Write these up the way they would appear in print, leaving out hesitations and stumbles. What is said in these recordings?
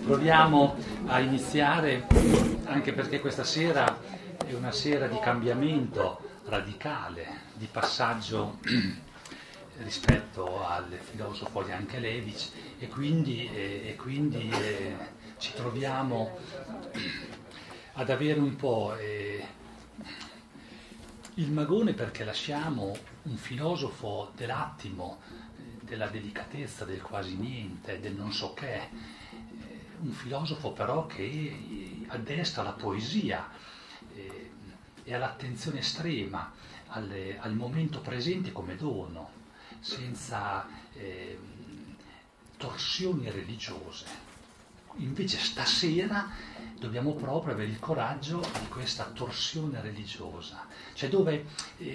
Proviamo a iniziare, anche perché questa sera è una sera di cambiamento radicale, di passaggio rispetto al filosofo Yankelevich e quindi ci troviamo ad avere un po' il magone, perché lasciamo un filosofo dell'attimo, della delicatezza, del quasi niente, del non so che, un filosofo però che addestra la poesia e all'attenzione estrema al momento presente come dono, senza torsioni religiose. Invece stasera dobbiamo proprio avere il coraggio di questa torsione religiosa, cioè dove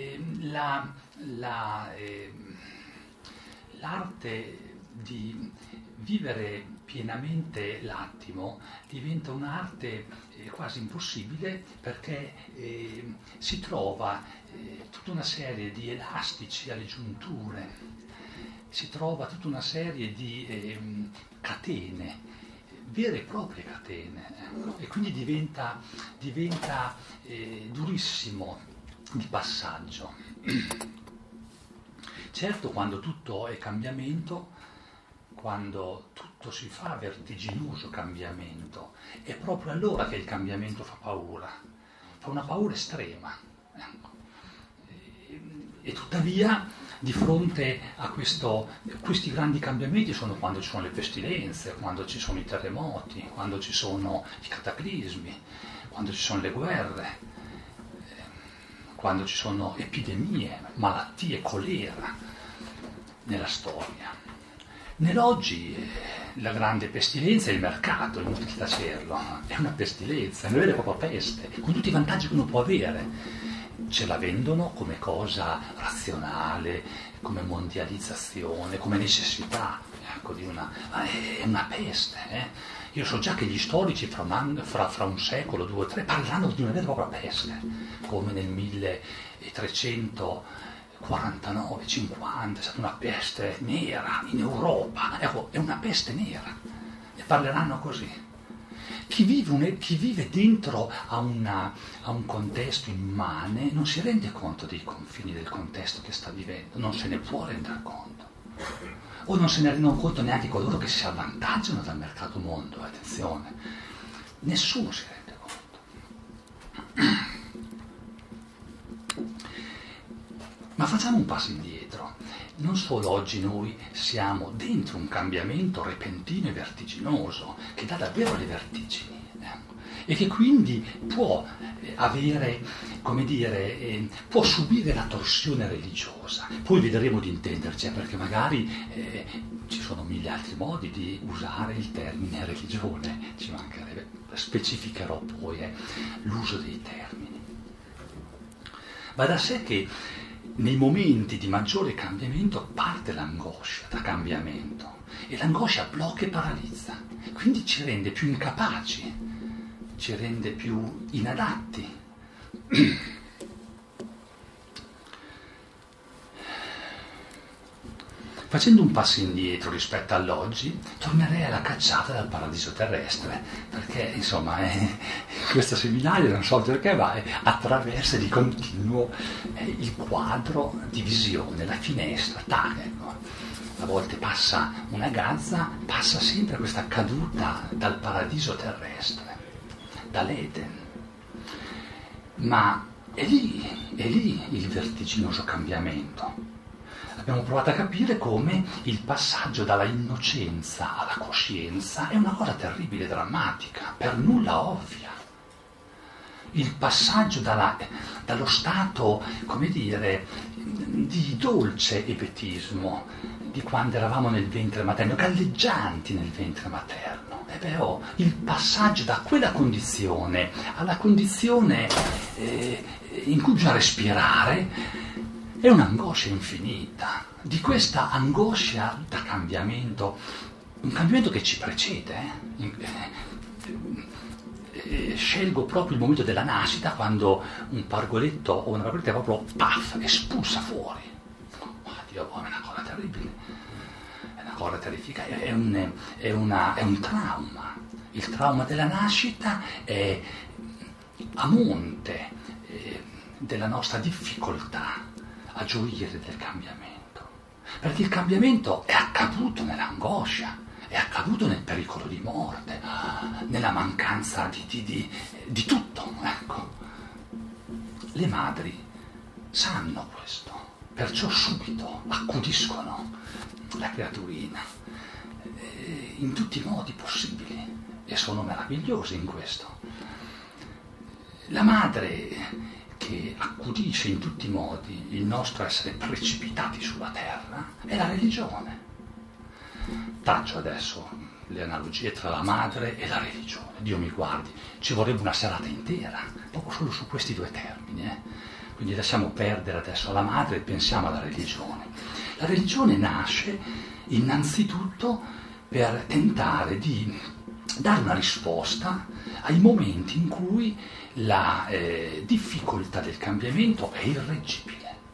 l'arte di vivere pienamente l'attimo diventa un'arte quasi impossibile, perché si trova tutta una serie di elastici alle giunture, si trova tutta una serie di catene, vere e proprie catene, e quindi diventa durissimo il passaggio. Certo, quando tutto è cambiamento, quando tutto si fa vertiginoso cambiamento, è proprio allora che il cambiamento fa paura, fa una paura estrema. E tuttavia, di fronte a questi grandi cambiamenti sono quando ci sono le pestilenze, quando ci sono i terremoti, quando ci sono i cataclismi, quando ci sono le guerre, quando ci sono epidemie, malattie, colera nella storia. Nell'oggi la grande pestilenza è il mercato, inutile tacerlo, è una pestilenza, è una vera e propria peste, con tutti i vantaggi che uno può avere. Ce la vendono come cosa razionale, come mondializzazione, come necessità, ecco, è una peste. Io so già che gli storici fra un secolo, 2 o 3, parleranno di una vera e propria peste, come nel 1349-50, è stata una peste nera in Europa, ecco, è una peste nera, e parleranno così. Chi vive dentro a un contesto immane non si rende conto dei confini del contesto che sta vivendo, non se ne può rendere conto. O non se ne rendono conto neanche coloro che si avvantaggiano dal mercato mondo, attenzione. Nessuno si rende conto. Ma facciamo un passo indietro. Non solo oggi noi siamo dentro un cambiamento repentino e vertiginoso, che dà davvero le vertigini, e che quindi può avere, come dire, può subire la torsione religiosa. Poi vedremo di intenderci, perché magari ci sono mille altri modi di usare il termine religione, ci mancherebbe, specificherò poi l'uso dei termini. Va da sé che nei momenti di maggiore cambiamento parte l'angoscia da cambiamento, e l'angoscia blocca e paralizza, quindi ci rende più incapaci, ci rende più inadatti. Facendo un passo indietro rispetto all'oggi, tornerei alla cacciata dal paradiso terrestre, perché insomma questo seminario, non so perché, ma attraversa di continuo il quadro di visione, la finestra, ecco. A volte passa una gazza, passa sempre questa caduta dal paradiso terrestre, dall'Eden. Ma è lì il vertiginoso cambiamento. Abbiamo provato a capire come il passaggio dalla innocenza alla coscienza è una cosa terribile, drammatica, per nulla ovvia. Il passaggio dallo stato, come dire, di dolce ebetismo, di quando eravamo nel ventre materno, galleggianti nel ventre materno. Il passaggio da quella condizione alla condizione in cui bisogna respirare è un'angoscia infinita. Di questa angoscia da cambiamento, un cambiamento che ci precede. Scelgo proprio il momento della nascita, quando un pargoletto o una pargoletta proprio espulsa fuori. Dio, è una cosa terribile, è una cosa terrificante, è un trauma. Il trauma della nascita è a monte della nostra difficoltà a gioire del cambiamento, perché il cambiamento è accaduto nell'angoscia, è accaduto nel pericolo di morte, nella mancanza di tutto, ecco. Le madri sanno questo, perciò subito accudiscono la creaturina in tutti i modi possibili e sono meravigliose in questo. La madre che accudisce in tutti i modi il nostro essere precipitati sulla terra è la religione. Taccio adesso le analogie tra la madre e la religione. Dio mi guardi, ci vorrebbe una serata intera, proprio solo su questi due termini. Quindi lasciamo perdere adesso la madre e pensiamo alla religione. La religione nasce innanzitutto per tentare di dare una risposta ai momenti in cui la difficoltà del cambiamento è irreggibile.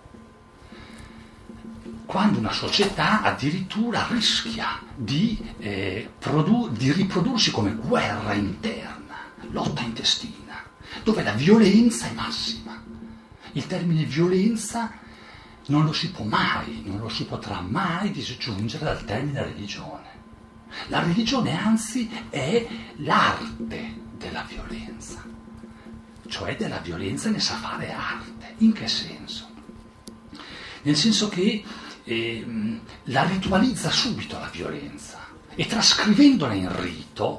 Quando una società addirittura rischia di riprodursi come guerra interna, lotta intestina, dove la violenza è massima. Il termine violenza non lo si può mai, non lo si potrà mai disgiungere dal termine religione. La religione anzi è l'arte della violenza, cioè della violenza ne sa fare arte. In che senso? Nel senso che la ritualizza subito la violenza e trascrivendola in rito.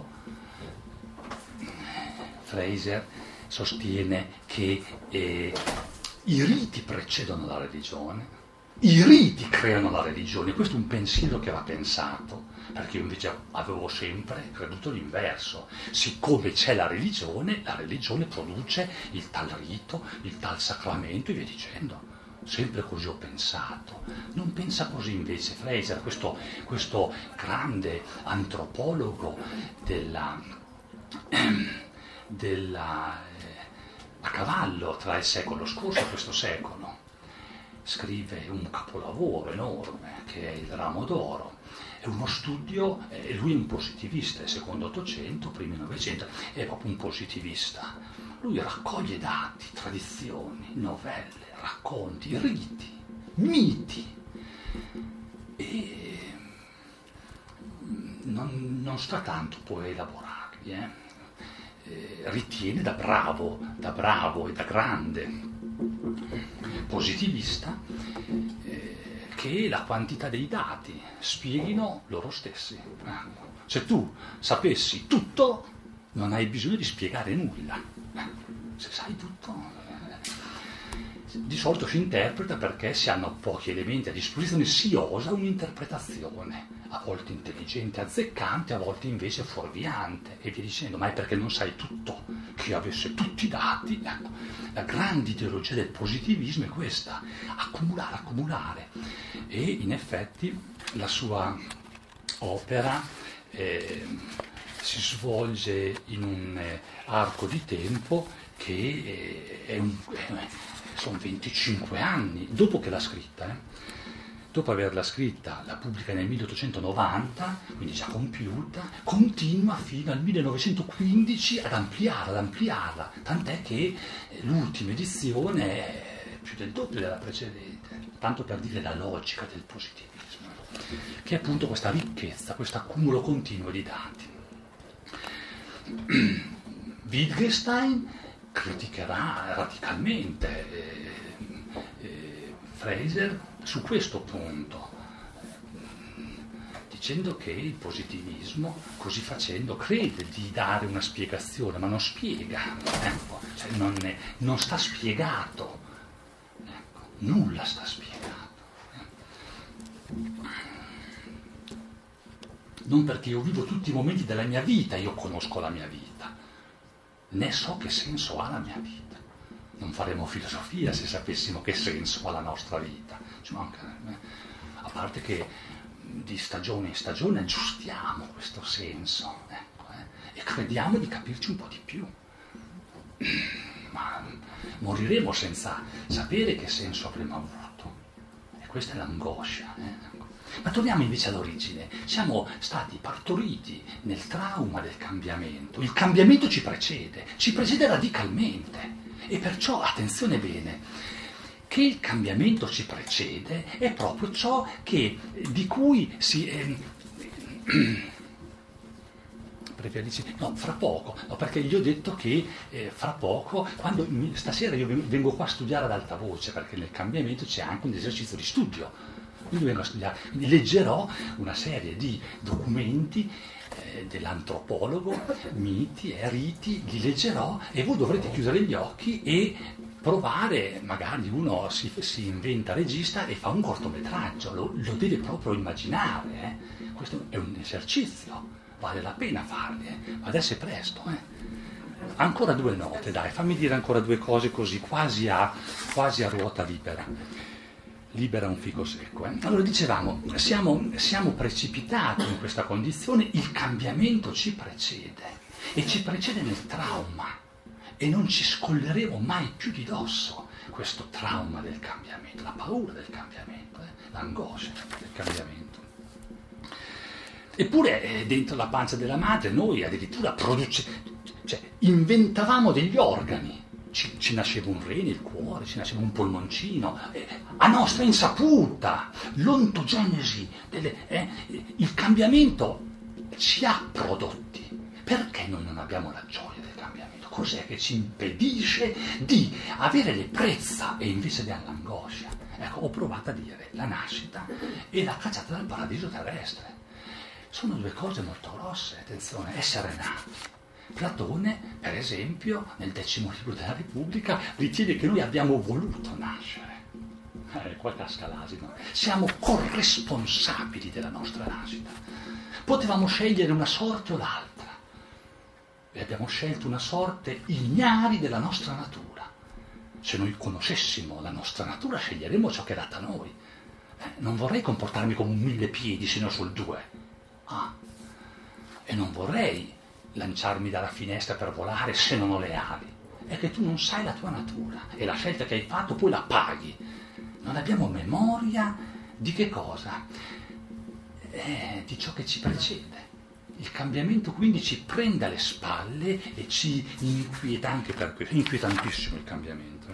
Fraser sostiene che i riti precedono la religione, i riti creano la religione. Questo è un pensiero che va pensato, perché io invece avevo sempre creduto l'inverso. Siccome c'è la religione produce il tal rito, il tal sacramento e via dicendo. Sempre così ho pensato. Non pensa così invece Fraser, questo grande antropologo a cavallo tra il secolo scorso e questo secolo. Scrive un capolavoro enorme che è Il ramo d'oro. È uno studio, lui è un positivista, è secondo Ottocento, primi Novecento, è proprio un positivista. Lui raccoglie dati, tradizioni, novelle, racconti, riti, miti e non sta tanto poi a elaborarli. Ritiene da bravo e da grande positivista che la quantità dei dati spieghino loro stessi. Se tu sapessi tutto non hai bisogno di spiegare nulla. Se sai tutto, di solito si interpreta perché si hanno pochi elementi a disposizione, si osa un'interpretazione, a volte intelligente, azzeccante, a volte invece fuorviante, e via dicendo, ma è perché non sai tutto, che avesse tutti i dati. Ecco, la grande ideologia del positivismo è questa, accumulare, e in effetti la sua opera si svolge in un arco di tempo che sono 25 anni dopo che l'ha scritta. Dopo averla scritta, la pubblica nel 1890, quindi già compiuta, continua fino al 1915 ad ampliarla, tant'è che l'ultima edizione è più del doppio della precedente, tanto per dire la logica del positivismo, che è appunto questa ricchezza, questo accumulo continuo di dati. Wittgenstein criticherà radicalmente Fraser su questo punto, dicendo che il positivismo, così facendo, crede di dare una spiegazione, ma non spiega, cioè non sta spiegato, nulla sta spiegato. Non perché io vivo tutti i momenti della mia vita, io conosco la mia vita, né so che senso ha la mia vita. Non faremo filosofia se sapessimo che senso ha la nostra vita. A parte che di stagione in stagione aggiustiamo questo senso, e crediamo di capirci un po' di più. Ma moriremo senza sapere che senso avremo avuto. E questa è l'angoscia. Ma torniamo invece all'origine. Siamo stati partoriti nel trauma del cambiamento. Il cambiamento ci precede radicalmente. E perciò, attenzione bene, che il cambiamento ci precede è proprio ciò di cui si... Preferisci? No, fra poco, no, perché gli ho detto che fra poco, stasera io vengo qua a studiare ad alta voce, perché nel cambiamento c'è anche un esercizio di studio. Quindi vengo a studiare, quindi leggerò una serie di documenti dell'antropologo, miti e riti, li leggerò e voi dovrete chiudere gli occhi e provare, magari uno si inventa regista e fa un cortometraggio, lo deve proprio immaginare. Questo è un esercizio. Vale la pena farli, ma adesso è presto. Ancora 2 note, dai, fammi dire ancora 2 cose così, quasi a ruota libera. Libera un fico secco. Allora dicevamo, siamo precipitati in questa condizione, il cambiamento ci precede, e ci precede nel trauma, e non ci scolleremo mai più di dosso questo trauma del cambiamento, la paura del cambiamento, l'angoscia del cambiamento. Eppure dentro la pancia della madre noi addirittura inventavamo degli organi, ci nasceva un rene, il cuore, ci nasceva un polmoncino, a nostra insaputa, l'ontogenesi, il cambiamento ci ha prodotti. Perché noi non abbiamo la gioia del cambiamento? Cos'è che ci impedisce di avere l'ebbrezza e invece dell'angoscia? Ecco, ho provato a dire la nascita e la cacciata dal paradiso terrestre. Sono 2 cose molto grosse, attenzione, essere nati. Platone, per esempio, nel 10° libro della Repubblica, ritiene che noi abbiamo voluto nascere. Qua casca l'asino. Siamo corresponsabili della nostra nascita. Potevamo scegliere una sorte o l'altra. E abbiamo scelto una sorte ignari della nostra natura. Se noi conoscessimo la nostra natura, sceglieremmo ciò che è dato a noi. Non vorrei comportarmi come un 1000 piedi, se ne ho sul 2. E non vorrei lanciarmi dalla finestra per volare se non ho le ali. È che tu non sai la tua natura e la scelta che hai fatto poi la paghi. Non abbiamo memoria di che cosa? Di ciò che ci precede. Il cambiamento quindi ci prende alle spalle e ci inquieta anche per questo. È inquietantissimo il cambiamento.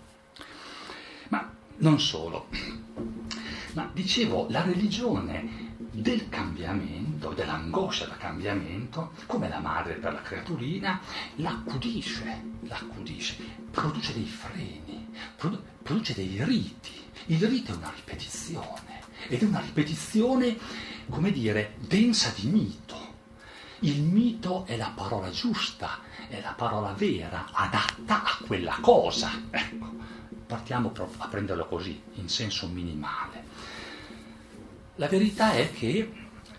Ma non solo. Ma dicevo, la religione del cambiamento, dell'angoscia da cambiamento, come la madre per la creaturina, l'accudisce, produce dei freni, produce dei riti. Il rito è una ripetizione, ed è una ripetizione, come dire, densa di mito. Il mito è la parola giusta, è la parola vera, adatta a quella cosa. Ecco, partiamo a prenderlo così, in senso minimale. La verità è che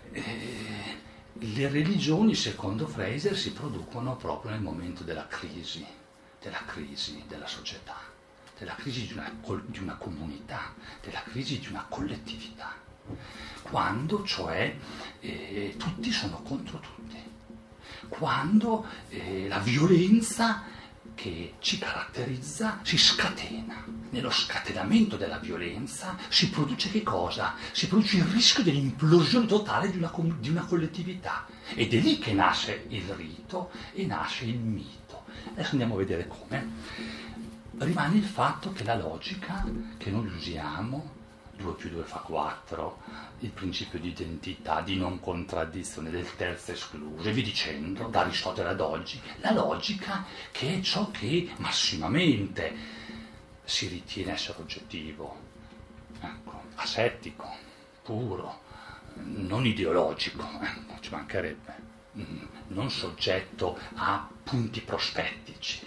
le religioni, secondo Fraser, si producono proprio nel momento della crisi della società, della crisi di una comunità, della crisi di una collettività, quando cioè tutti sono contro tutti, quando la violenza che ci caratterizza si scatena. Nello scatenamento della violenza si produce che cosa? Si produce il rischio dell'implosione totale di una collettività. Ed è lì che nasce il rito e nasce il mito. Adesso andiamo a vedere come. Rimane il fatto che la logica che noi usiamo, 2 più 2 fa 4, il principio di identità, di non contraddizione, del terzo escluso, e vi dicendo, da Aristotele ad oggi, la logica che è ciò che massimamente si ritiene essere oggettivo, ecco, asettico, puro, non ideologico, ci mancherebbe, non soggetto a punti prospettici.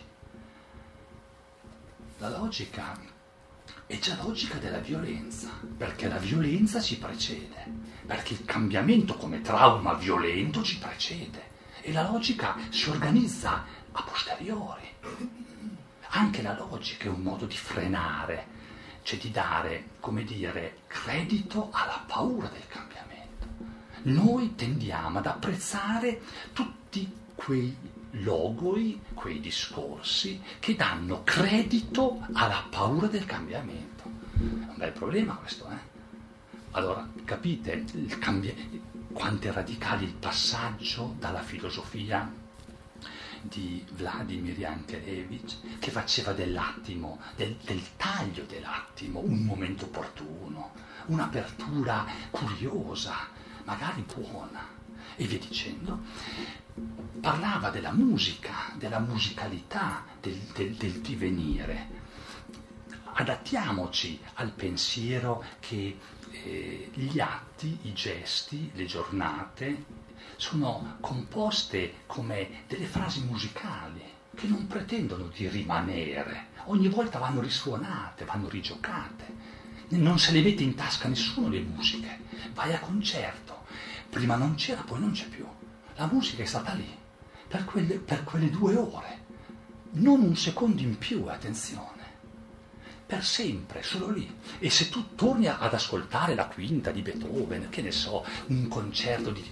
La logica è già logica della violenza, perché la violenza ci precede, perché il cambiamento come trauma violento ci precede, e la logica si organizza a posteriori. Anche la logica è un modo di frenare, cioè di dare, come dire, credito alla paura del cambiamento. Noi tendiamo ad apprezzare tutti quei logoi, quei discorsi che danno credito alla paura del cambiamento. È un bel problema questo, Allora, capite quanto è radicale il passaggio dalla filosofia di Vladimir Jankelevich, che faceva dell'attimo, del taglio dell'attimo, un momento opportuno, un'apertura curiosa, magari buona, e via dicendo. Parlava della musica, della musicalità, del divenire. Adattiamoci al pensiero che gli atti, i gesti, le giornate sono composte come delle frasi musicali che non pretendono di rimanere, ogni volta vanno risuonate, vanno rigiocate, non se le mette in tasca nessuno le musiche, vai a concerto, prima non c'era, poi non c'è più, la musica è stata lì per quelle 2 ore, non un secondo in più, attenzione. Per sempre, solo lì. E se tu torni ad ascoltare la quinta di Beethoven, che ne so, un concerto di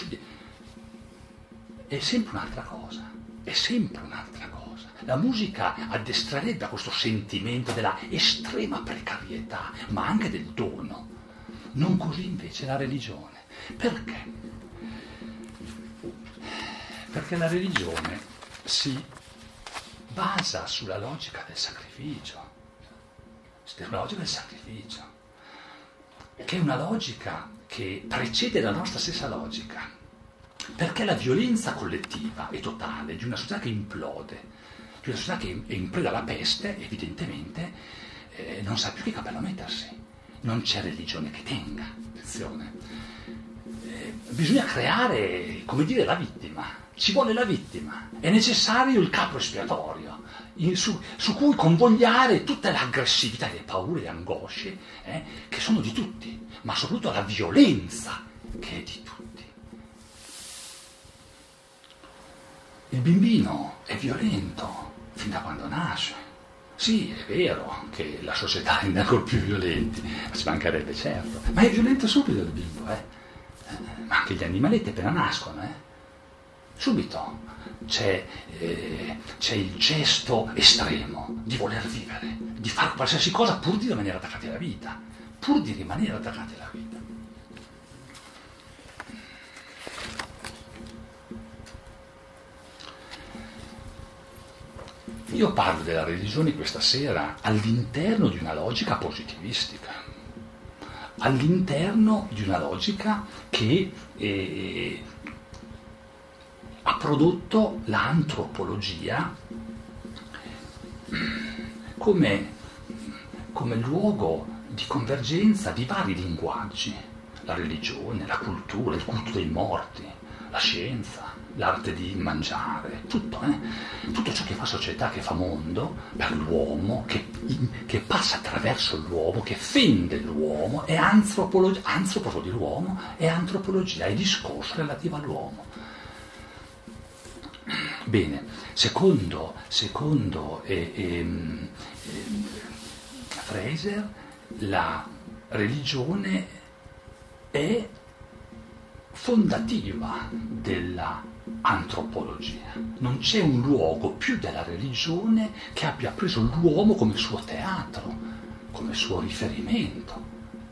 è sempre un'altra cosa, è sempre un'altra cosa. La musica addestrerebbe a questo sentimento della estrema precarietà, ma anche del dono. Non così invece la religione. Perché? Perché la religione si basa sulla logica del sacrificio. La logica del sacrificio, che è una logica che precede la nostra stessa logica, perché la violenza collettiva e totale di una società che implode, di una società che è in preda alla peste, evidentemente non sa più che cappello mettersi, non c'è religione che tenga, attenzione, bisogna creare, come dire, la vittima, ci vuole la vittima, è necessario il capo espiatorio, su cui convogliare tutta l'aggressività, le paure, le angosce, che sono di tutti, ma soprattutto la violenza che è di tutti. Il bambino è violento fin da quando nasce. Sì, è vero che la società rende ancora più violenti, ma ci mancherebbe, certo, ma è violento subito il bimbo, ma anche gli animaletti appena nascono, subito. C'è il gesto estremo di voler vivere, di fare qualsiasi cosa pur di rimanere attaccati alla vita, pur di rimanere attaccati alla vita. Io parlo della religione questa sera all'interno di una logica positivistica, all'interno di una logica che ha prodotto l'antropologia come luogo di convergenza di vari linguaggi, la religione, la cultura, il culto dei morti, la scienza, l'arte di mangiare, tutto ciò che fa società, che fa mondo per l'uomo, che passa attraverso l'uomo, che fende l'uomo, è antropologia di l'uomo, è antropologia, è discorso relativo all'uomo. Bene, secondo Fraser, la religione è fondativa della antropologia. Non c'è un luogo più della religione che abbia preso l'uomo come suo teatro, come suo riferimento.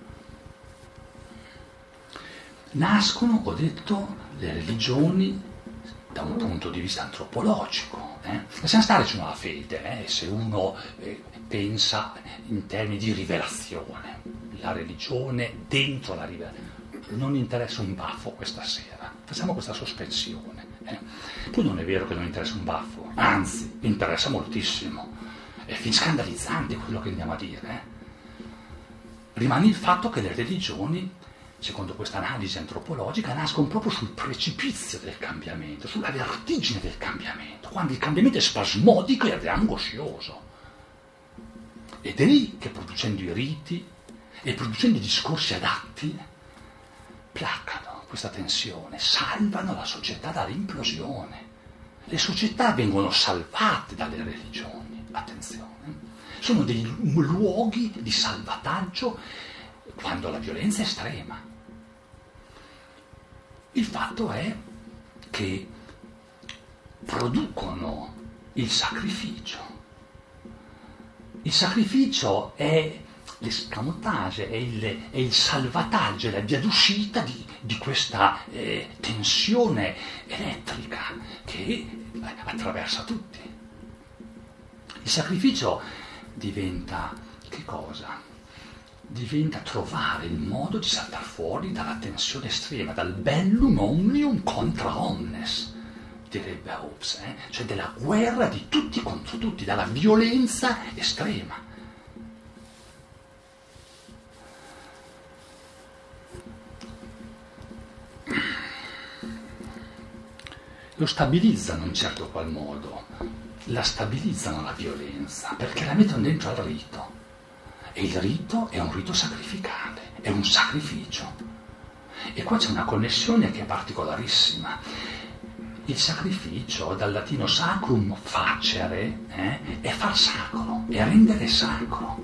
Nascono, ho detto, le religioni da un punto di vista antropologico. Lasciamo stare sulla fede, se uno pensa in termini di rivelazione, la religione dentro la rivelazione. Non interessa un baffo questa sera, facciamo questa sospensione. Poi non è vero che non interessa un baffo, anzi, interessa moltissimo, è fin scandalizzante quello che andiamo a dire. Rimane il fatto che le religioni, secondo questa analisi antropologica, nascono proprio sul precipizio del cambiamento, sulla vertigine del cambiamento, quando il cambiamento è spasmodico ed è angoscioso. Ed è lì che, producendo i riti e producendo i discorsi adatti, placano questa tensione, salvano la società dall'implosione. Le società vengono salvate dalle religioni, attenzione, sono dei luoghi di salvataggio quando la violenza è estrema. Il fatto è che producono il sacrificio. Il sacrificio è l'escamotage, è il salvataggio, è la via d'uscita di questa tensione elettrica che attraversa tutti. Il sacrificio diventa che cosa? Diventa trovare il modo di saltare fuori dalla tensione estrema, dal bellum omnium contra omnes, direbbe Hobbes, cioè della guerra di tutti contro tutti, dalla violenza estrema. Lo stabilizzano in un certo qual modo, la stabilizzano la violenza, perché la mettono dentro al rito. E il rito è un rito sacrificale, è un sacrificio. E qua c'è una connessione che è particolarissima. Il sacrificio, dal latino sacrum facere, è far sacro, è rendere sacro.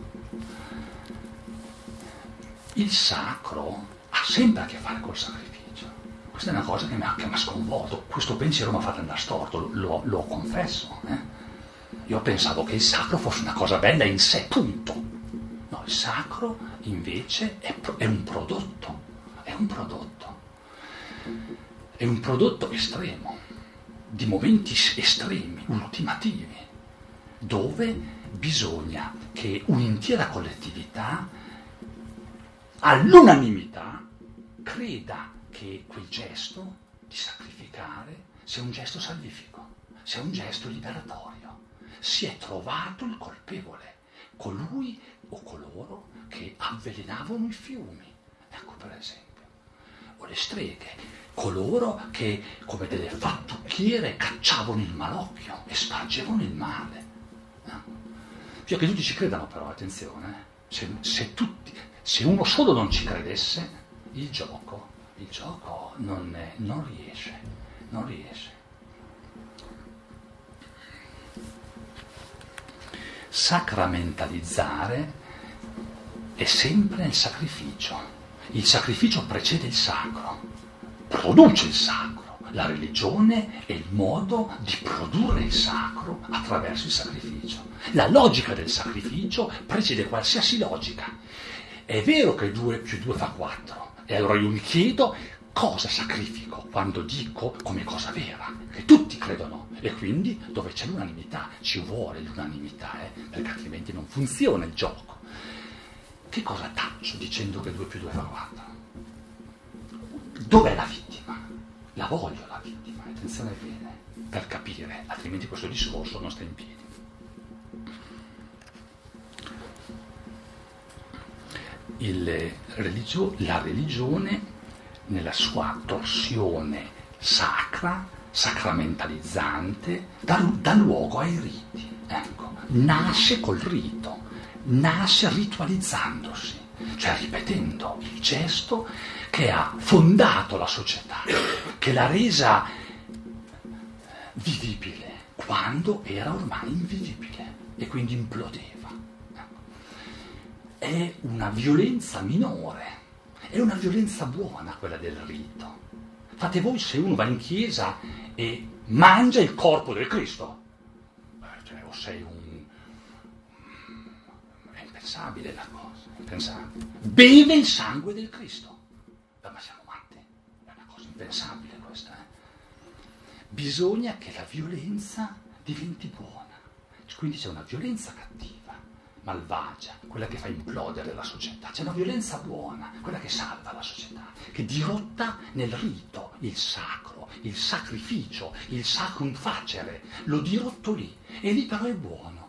Il sacro ha sempre a che fare col sacrificio. Questa è una cosa che mi ha sconvolto, questo pensiero mi ha fatto andare storto, lo confesso. Io pensavo che il sacro fosse una cosa bella in sé, punto. No, il sacro invece è un prodotto, è un prodotto estremo, di momenti estremi, ultimativi, dove bisogna che un'intera collettività, all'unanimità, creda che quel gesto di sacrificare sia un gesto salvifico, sia un gesto liberatorio. Si è trovato il colpevole, colui o coloro che avvelenavano i fiumi, ecco per esempio, o le streghe, coloro che come delle fattucchiere cacciavano il malocchio e spargevano il male. Cioè che tutti ci credano però, attenzione, se uno solo non ci credesse, il gioco non riesce. Sacramentalizzare è sempre nel sacrificio. Il sacrificio precede il sacro, produce il sacro. La religione è il modo di produrre il sacro attraverso il sacrificio. La logica del sacrificio precede qualsiasi logica. È vero che 2 più 2 fa 4, e allora io mi chiedo cosa sacrifico quando dico come cosa vera, che tutti credono, e quindi dove c'è l'unanimità, ci vuole l'unanimità, perché altrimenti non funziona il gioco. Che cosa taccio dicendo che 2 più 2 fa 4? Dov'è la vittima? La voglio la vittima, attenzione bene, per capire, altrimenti questo discorso non sta in piedi. La religione, nella sua torsione sacra, sacramentalizzante, dà luogo ai riti. Ecco, nasce col rito, nasce ritualizzandosi, cioè ripetendo il gesto che ha fondato la società, che l'ha resa vivibile quando era ormai invivibile e quindi implodeva. È una violenza minore, è una violenza buona quella del rito. Fate voi se uno va in chiesa e mangia il corpo del Cristo, o sei è impensabile la cosa, è impensabile. Beve il sangue del Cristo, ma siamo matti, è una cosa impensabile questa. Bisogna che la violenza diventi buona, quindi c'è una violenza cattiva, malvagia, quella che fa implodere la società. C'è una violenza buona, quella che salva la società, che dirotta nel rito, il sacro, il sacrificio, il sacrum facere, lo dirotto lì, e lì però è buono.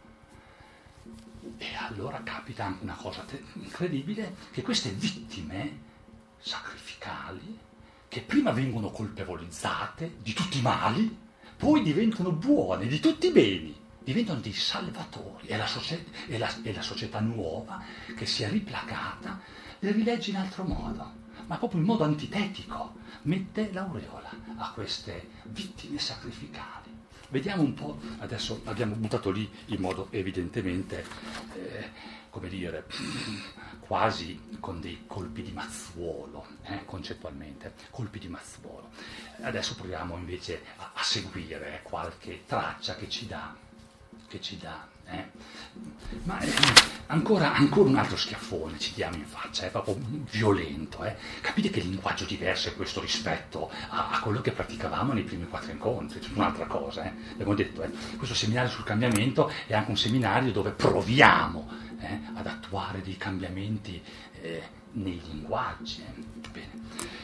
E allora capita anche una cosa incredibile, che queste vittime sacrificali, che prima vengono colpevolizzate di tutti i mali, poi diventano buone di tutti i beni, diventano dei salvatori, e la società nuova che si è riplacata le rilegge in altro modo, ma proprio in modo antitetico, mette l'aureola a queste vittime sacrificali. Vediamo un po', adesso abbiamo buttato lì in modo evidentemente, come dire, quasi con dei colpi di mazzuolo, concettualmente, colpi di mazzuolo. Adesso proviamo invece a seguire qualche traccia che ci dà Ma ancora un altro schiaffone ci diamo in faccia, è proprio violento. Capite che linguaggio diverso è questo rispetto a quello che praticavamo nei primi 4 incontri, è tutta un'altra cosa. Abbiamo detto, questo seminario sul cambiamento è anche un seminario dove proviamo ad attuare dei cambiamenti nei linguaggi. Bene.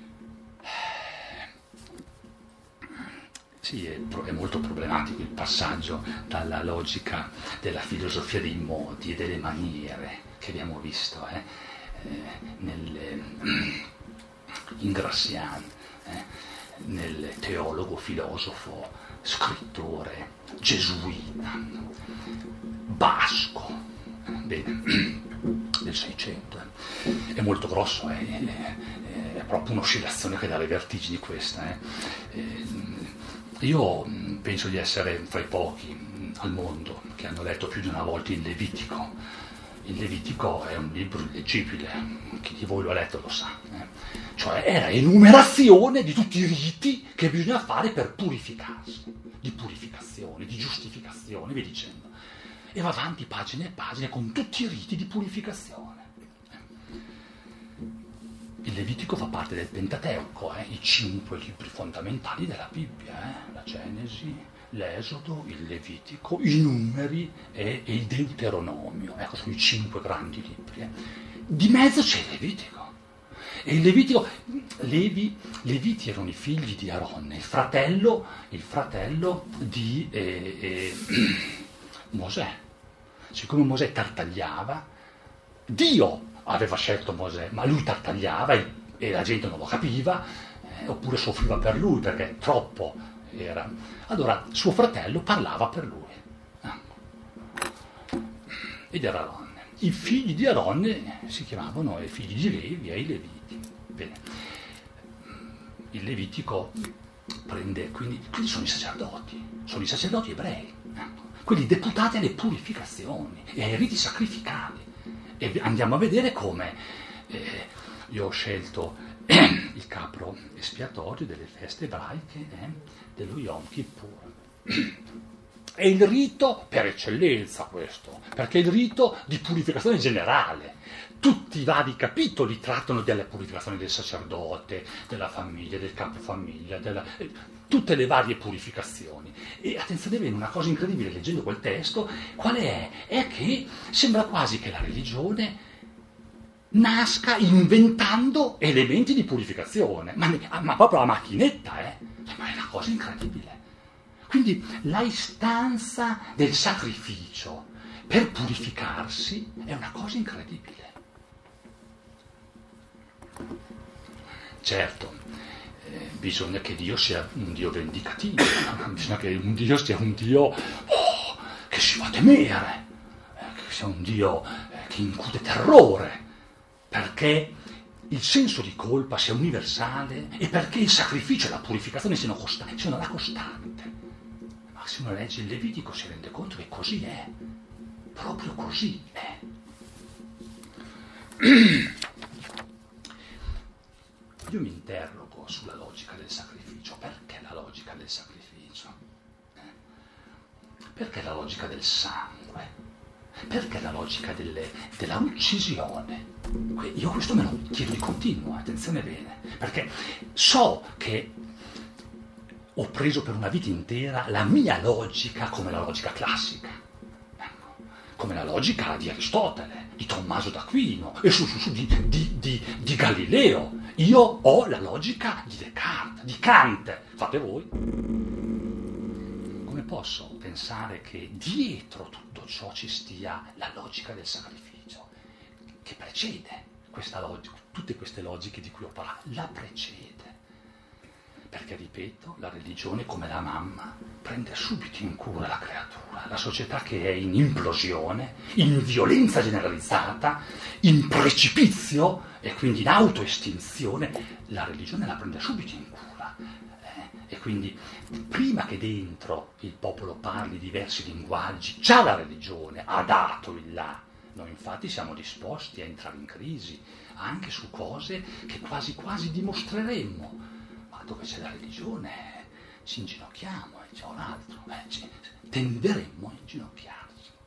Sì, è molto problematico il passaggio dalla logica della filosofia dei modi e delle maniere che abbiamo visto in Gracian, nel teologo, filosofo, scrittore, gesuita, basco, del Seicento. È molto grosso, è proprio un'oscillazione che dà le vertigini questa. Io penso di essere fra i pochi al mondo che hanno letto più di una volta il Levitico. Il Levitico è un libro illeggibile, chi di voi lo ha letto lo sa. Cioè era enumerazione di tutti i riti che bisogna fare per purificarsi, di purificazione, di giustificazione, via dicendo. E va avanti pagine e pagine con tutti i riti di purificazione. Il Levitico fa parte del Pentateuco, i 5 libri fondamentali della Bibbia, la Genesi, l'Esodo, il Levitico, i Numeri e il Deuteronomio. Ecco, sono i 5 grandi libri. Di mezzo c'è il Levitico. E il Levitico, Leviti erano i figli di Aronne, il fratello di Mosè. Siccome Mosè tartagliava, Dio aveva scelto Mosè, ma lui tartagliava e la gente non lo capiva, oppure soffriva per lui perché troppo era. Allora suo fratello parlava per lui. Ed era Aronne. I figli di Aronne si chiamavano i figli di Levi e i Leviti. Bene. Il Levitico prende, quindi sono i sacerdoti ebrei, quelli deputati alle purificazioni e ai riti sacrificali. E andiamo a vedere come io ho scelto il capro espiatorio delle feste ebraiche dello Yom Kippur. È il rito per eccellenza questo, perché è il rito di purificazione generale. Tutti i vari capitoli trattano della purificazione del sacerdote, della famiglia, del capofamiglia, tutte le varie purificazioni. E attenzione bene, una cosa incredibile leggendo quel testo, qual è? È che sembra quasi che la religione nasca inventando elementi di purificazione, ma proprio a macchinetta, ma è una cosa incredibile. Quindi la istanza del sacrificio per purificarsi è una cosa incredibile. Certo, bisogna che Dio sia un Dio vendicativo, bisogna che un Dio sia un Dio che si fa temere, che sia un Dio che incute terrore, perché il senso di colpa sia universale e perché il sacrificio e la purificazione siano la costante. Ma se uno legge il Levitico si rende conto che così è, proprio così è. Io mi interrogo sulla logica del sacrificio. Perché la logica del sacrificio? Perché la logica del sangue? Perché la logica della uccisione? Io questo me lo chiedo di continuo, attenzione bene, perché so che ho preso per una vita intera la mia logica come la logica classica, come la logica di Aristotele, di Tommaso d'Aquino e di Galileo. Io ho la logica di Descartes, di Kant, fate voi. Come posso pensare che dietro tutto ciò ci stia la logica del sacrificio, che precede questa logica, tutte queste logiche di cui ho parlato, la precede? Perché, ripeto, la religione come la mamma prende subito in cura la creatura, la società che è in implosione, in violenza generalizzata, in precipizio e quindi in autoestinzione, la religione la prende subito in cura. E quindi prima che dentro il popolo parli diversi linguaggi, già la religione ha dato il là. Noi infatti siamo disposti a entrare in crisi anche su cose che quasi quasi dimostreremmo. Dove c'è la religione ci inginocchiamo, c'è un altro, tenderemmo a inginocchiarci.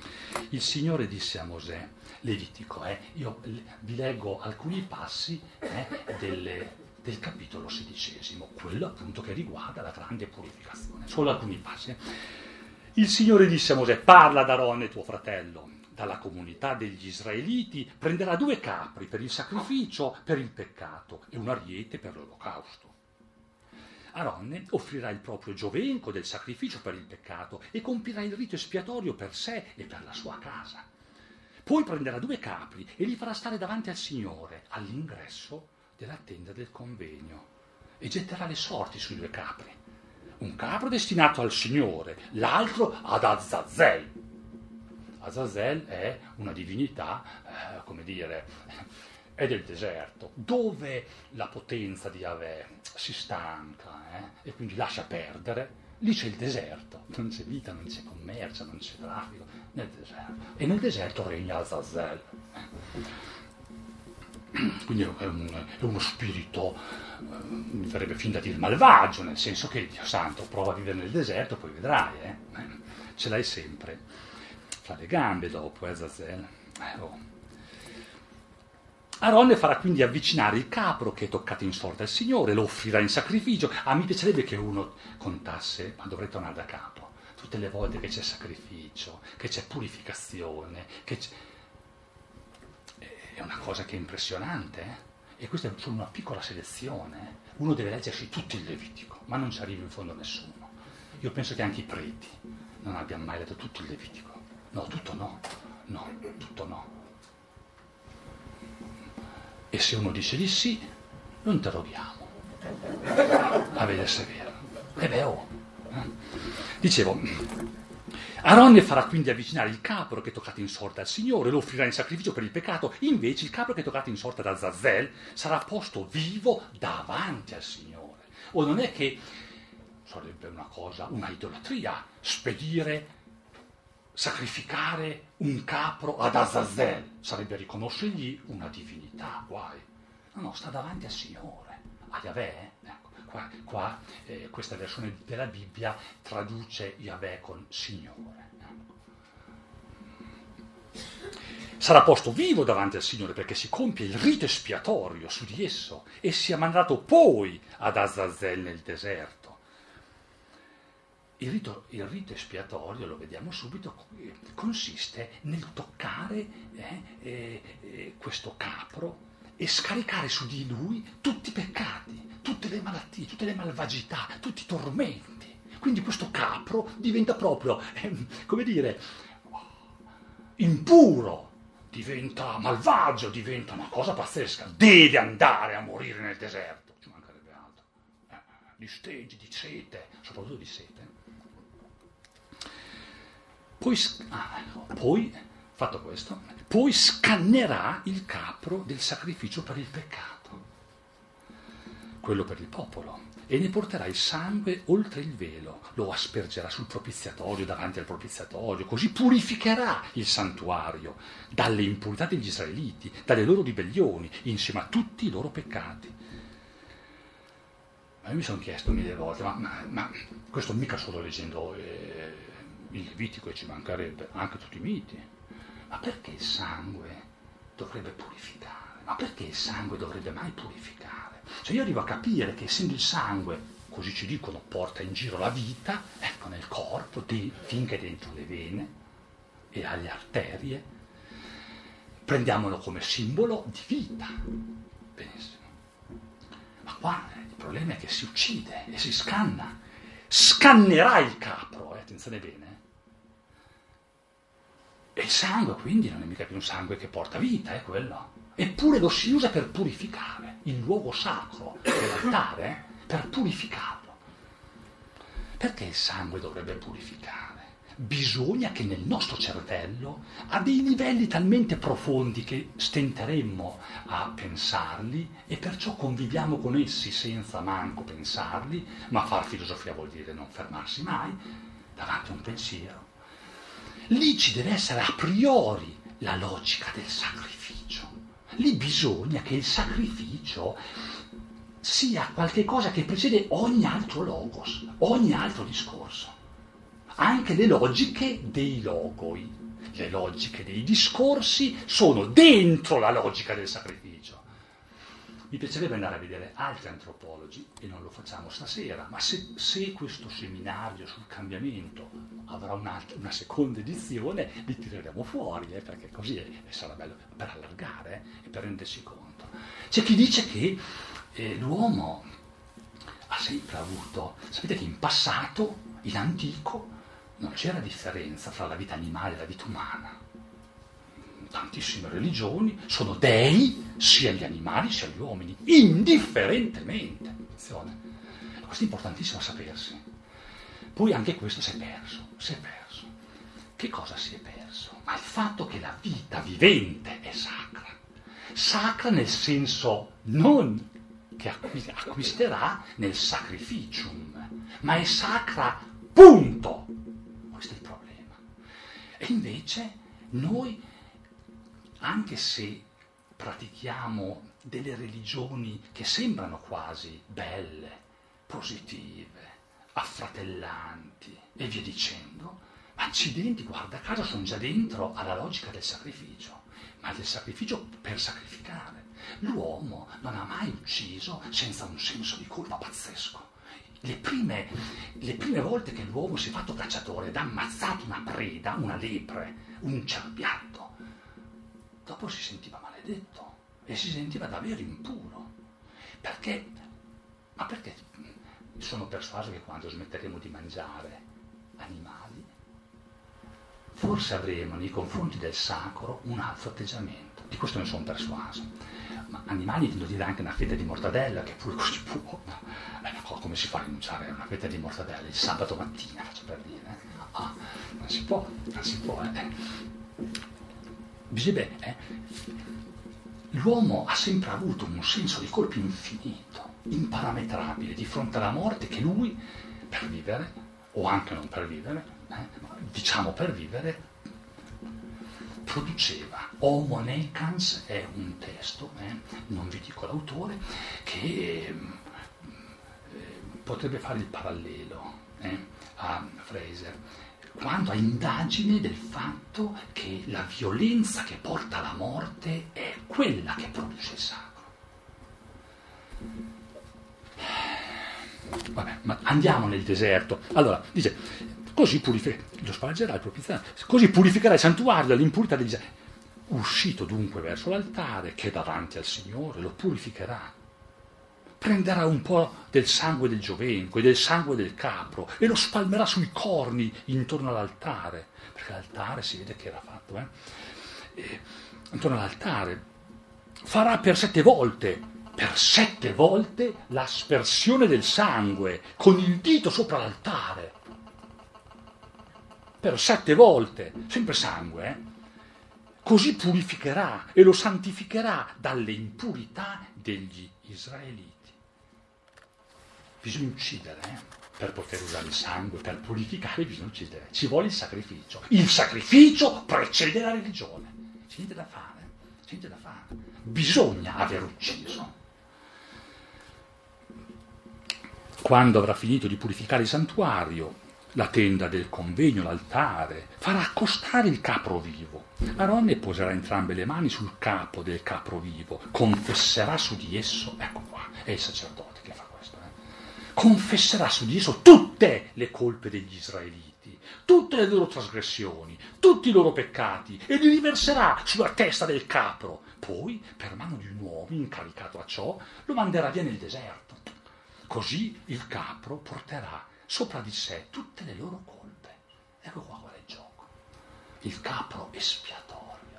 Il Signore disse a Mosè, Levitico, io vi leggo alcuni passi del capitolo 16, quello appunto che riguarda la grande purificazione, solo alcuni passi. Il Signore disse a Mosè, parla ad Aronne tuo fratello, dalla comunità degli Israeliti prenderà 2 capri per il sacrificio, per il peccato, e un ariete per l'olocausto. Aronne offrirà il proprio giovenco del sacrificio per il peccato e compirà il rito espiatorio per sé e per la sua casa. Poi prenderà 2 capri e li farà stare davanti al Signore, all'ingresso della tenda del convegno, e getterà le sorti sui 2 capri. Un capro destinato al Signore, l'altro ad Azazel. Azazel è una divinità, è del deserto, dove la potenza di Yahweh si stanca e quindi lascia perdere. Lì c'è il deserto, non c'è vita, non c'è commercio, non c'è traffico, nel deserto. E nel deserto regna Azazel. Quindi è uno spirito, mi farebbe fin da dire malvagio, nel senso che Dio Santo prova a vivere nel deserto, poi vedrai, ce l'hai sempre fra le gambe dopo, Azazel. Aronne farà quindi avvicinare il capro che è toccato in sorte al Signore, lo offrirà in sacrificio. Mi piacerebbe che uno contasse, ma dovrei tornare da capo, tutte le volte che c'è sacrificio, che c'è purificazione, è una cosa che è impressionante, e questa è solo una piccola selezione. Uno deve leggersi tutto il Levitico, ma non ci arriva in fondo nessuno. Io penso che anche i preti non abbiano mai letto tutto il Levitico. No, tutto no, tutto no. E se uno dice di sì, lo interroghiamo a vedere se è vero. Dicevo, Aronne farà quindi avvicinare il capro che è toccato in sorte al Signore, lo offrirà in sacrificio per il peccato. Invece il capro che è toccato in sorte ad Azazel sarà posto vivo davanti al Signore. O non è che sarebbe una idolatria spedire, sacrificare un capro ad Azazel, sarebbe riconoscergli una divinità, guai. No, sta davanti al Signore, a Yahweh. Qua questa versione della Bibbia traduce Yahweh con Signore. Sarà posto vivo davanti al Signore perché si compie il rito espiatorio su di esso e sia mandato poi ad Azazel nel deserto. Il rito espiatorio, lo vediamo subito, consiste nel toccare questo capro e scaricare su di lui tutti i peccati, tutte le malattie, tutte le malvagità, tutti i tormenti. Quindi questo capro diventa proprio, impuro, diventa malvagio, diventa una cosa pazzesca. Deve andare a morire nel deserto, ci mancherebbe altro. Di steggi, di sete, soprattutto di sete. Poi, fatto questo, poi scannerà il capro del sacrificio per il peccato, quello per il popolo, e ne porterà il sangue oltre il velo, lo aspergerà sul propiziatorio, davanti al propiziatorio, così purificherà il santuario dalle impurità degli israeliti, dalle loro ribellioni, insieme a tutti i loro peccati. Ma io mi sono chiesto mille volte, ma questo mica solo leggendo il Levitico, e ci mancherebbe, anche tutti i miti, ma perché il sangue dovrebbe purificare? Ma perché il sangue dovrebbe mai purificare? Cioè io arrivo a capire che essendo il sangue, così ci dicono, porta in giro la vita, nel corpo, finché dentro le vene e alle arterie, prendiamolo come simbolo di vita. Benissimo. Ma qua il problema è che si uccide e si scanna. Scannerà il capro, attenzione bene. E il sangue quindi non è mica più un sangue che porta vita, è quello. Eppure lo si usa per purificare il luogo sacro dell'altare, per purificarlo. Perché il sangue dovrebbe purificare? Bisogna che nel nostro cervello, a dei livelli talmente profondi che stenteremmo a pensarli, e perciò conviviamo con essi senza manco pensarli, ma far filosofia vuol dire non fermarsi mai davanti a un pensiero. Lì ci deve essere a priori la logica del sacrificio. Lì bisogna che il sacrificio sia qualche cosa che precede ogni altro logos, ogni altro discorso. Anche le logiche dei logoi. le logiche dei discorsi sono dentro la logica del sacrificio. Mi piacerebbe andare a vedere altri antropologi, e non lo facciamo stasera, ma se questo seminario sul cambiamento avrà una seconda edizione, li tireremo fuori, perché così sarà bello per allargare e per rendersi conto. C'è chi dice che l'uomo ha sempre avuto, sapete che in passato, in antico, non c'era differenza fra la vita animale e la vita umana. Tantissime religioni sono dei sia gli animali sia gli uomini, indifferentemente. Attenzione, questo è importantissimo sapersi. Poi anche questo si è perso. Che cosa si è perso? Ma il fatto che la vita vivente è sacra nel senso non che acquisterà nel sacrificium, ma è sacra, punto. Questo è il problema. E invece noi, anche se pratichiamo delle religioni che sembrano quasi belle, positive, affratellanti e via dicendo, accidenti, guarda caso, sono già dentro alla logica del sacrificio, ma del sacrificio per sacrificare. L'uomo non ha mai ucciso senza un senso di colpa pazzesco. Le prime volte che l'uomo si è fatto cacciatore ed ha ammazzato una preda, una lepre, un cerbiatto, dopo si sentiva maledetto e si sentiva davvero impuro. Perché? Ma perché sono persuaso che quando smetteremo di mangiare animali, forse avremo nei confronti del sacro un altro atteggiamento. Di questo ne sono persuaso. Ma animali intendo dire anche una fetta di mortadella, che pure così buona. Come si fa a rinunciare a una fetta di mortadella il sabato mattina, faccio per dire. Non si può. Bisognerebbe, l'uomo ha sempre avuto un senso di colpa infinito, imparametrabile, di fronte alla morte, che lui, per vivere, o anche non per vivere, diciamo per vivere, produceva. Homo necans è un testo, non vi dico l'autore, che potrebbe fare il parallelo a Fraser, quanto a indagine del fatto che la violenza che porta alla morte è quella che produce il sacro. Vabbè, ma andiamo nel deserto. Allora, dice, così lo spargerà il proprio, così purificherà il santuario dall'impurità degli Israeliti. Uscito dunque verso l'altare, che davanti al Signore lo purificherà. Prenderà un po' del sangue del giovenco e del sangue del capro e lo spalmerà sui corni intorno all'altare, perché l'altare si vede che era fatto, intorno all'altare. Farà per 7 volte l'aspersione del sangue con il dito sopra l'altare. Per 7 volte, sempre sangue, Così purificherà e lo santificherà dalle impurità degli israeliti. Bisogna uccidere, per poter usare il sangue, per purificare bisogna uccidere. Ci vuole il sacrificio. Il sacrificio precede la religione. C'è niente da fare. Bisogna aver ucciso. Quando avrà finito di purificare il santuario, la tenda del convegno, l'altare, farà accostare il capro vivo. Aronne poserà entrambe le mani sul capo del capro vivo, confesserà su di esso, ecco qua, è il sacerdote che fa questo, confesserà su di esso tutte le colpe degli israeliti, tutte le loro trasgressioni, tutti i loro peccati, e li riverserà sulla testa del capro. Poi, per mano di un uomo incaricato a ciò, lo manderà via nel deserto. Così il capro porterà sopra di sé tutte le loro colpe. Ecco qua qual è il gioco. Il capro espiatorio.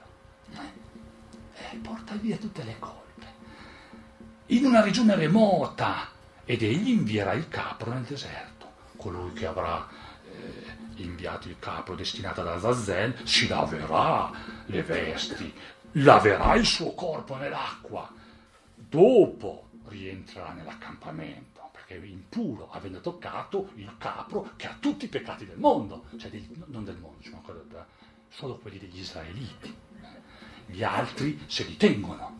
Porta via tutte le colpe. In una regione remota. Ed egli invierà il capro nel deserto. Colui che avrà inviato il capro destinato ad Azazel si laverà le vesti, laverà il suo corpo nell'acqua. Dopo rientrerà nell'accampamento, perché è impuro, avendo toccato il capro che ha tutti i peccati del mondo, cioè non del mondo, solo quelli degli israeliti. Gli altri se li tengono.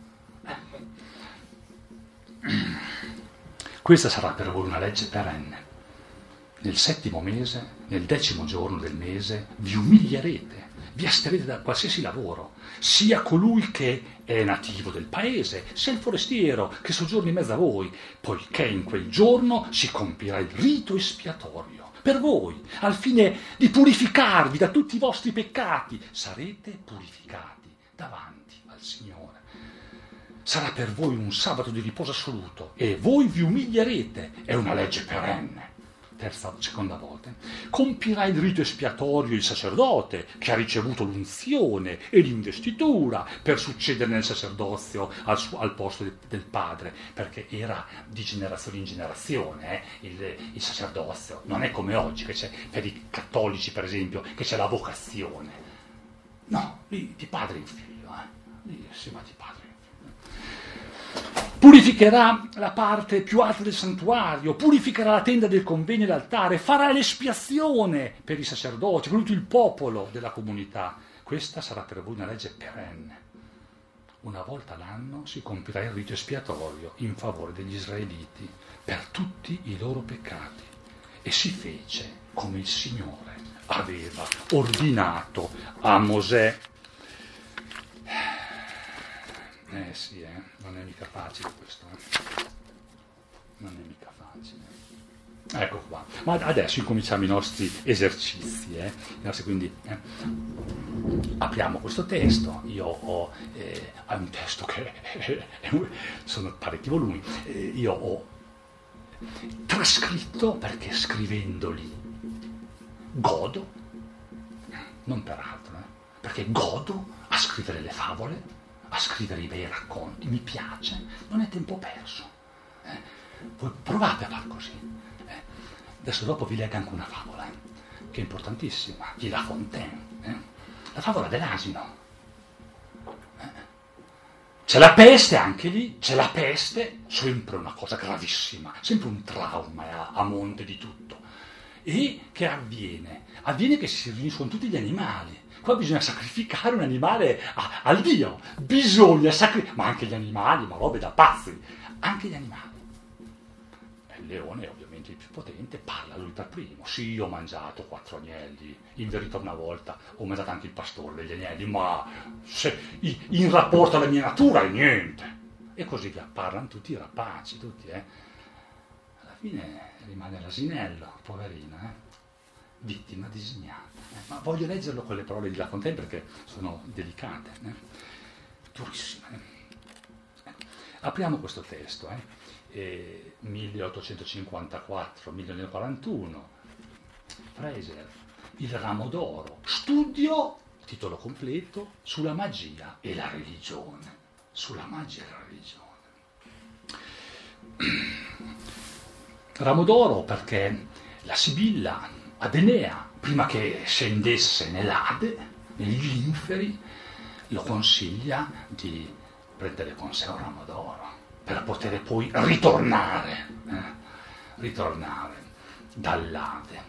Questa sarà per voi una legge perenne. Nel 7° mese, nel 10° giorno del mese, vi umilierete, vi asterete da qualsiasi lavoro, sia colui che è nativo del paese, sia il forestiero che soggiorna in mezzo a voi, poiché in quel giorno si compirà il rito espiatorio per voi, al fine di purificarvi da tutti i vostri peccati. Sarete purificati davanti al Signore. Sarà per voi un sabato di riposo assoluto e voi vi umilierete. È una legge perenne. Seconda volta. Compirà il rito espiatorio il sacerdote che ha ricevuto l'unzione e l'investitura per succedere nel sacerdozio al posto del padre, perché era di generazione in generazione il sacerdozio. Non è come oggi, che c'è per i cattolici, per esempio, che c'è la vocazione. No, lì di padre in figlio, lì si va di padre. Purificherà la parte più alta del santuario, purificherà la tenda del convegno e l'altare, farà l'espiazione per i sacerdoti, per tutto il popolo della comunità. Questa sarà per voi una legge perenne. Una volta l'anno si compirà il rito espiatorio in favore degli israeliti per tutti i loro peccati. E si fece come il Signore aveva ordinato a Mosè. Sì, non è mica facile questo, non è mica facile. Ecco qua. Ma adesso incominciamo i nostri esercizi, quindi apriamo questo testo. Io ho un testo che sono parecchi volumi. Io ho trascritto perché scrivendoli godo, non per altro, perché godo a scrivere le favole, a scrivere i bei racconti, mi piace, non è tempo perso. Voi provate a far così. Adesso dopo vi leggo anche una favola, che è importantissima, di La Fontaine, la favola dell'asino. C'è la peste anche lì, c'è la peste, sempre una cosa gravissima, sempre un trauma a monte di tutto. E che avviene? Avviene che si riuniscono tutti gli animali. Qua bisogna sacrificare un animale al Dio, bisogna sacrificare, ma anche gli animali, ma robe da pazzi, anche gli animali. E il leone, ovviamente il più potente, parla lui per primo. Sì, io ho mangiato 4 agnelli, in verità una volta ho mangiato anche il pastore degli agnelli, ma in rapporto alla mia natura è niente. E così via, parlano tutti rapaci, tutti, Alla fine rimane l'asinello, poverino, vittima disegnata. Ma voglio leggerlo con le parole di La Fontaine perché sono delicate, durissime. Apriamo questo testo, 1854-1941, Fraser, Il ramo d'oro, studio, titolo completo, sulla magia e la religione. Sulla magia e la religione. Ramo d'oro perché la Sibilla Atenea, prima che scendesse nell'Ade, negli inferi, lo consiglia di prendere con sé un ramo d'oro per poter poi ritornare dall'Ade.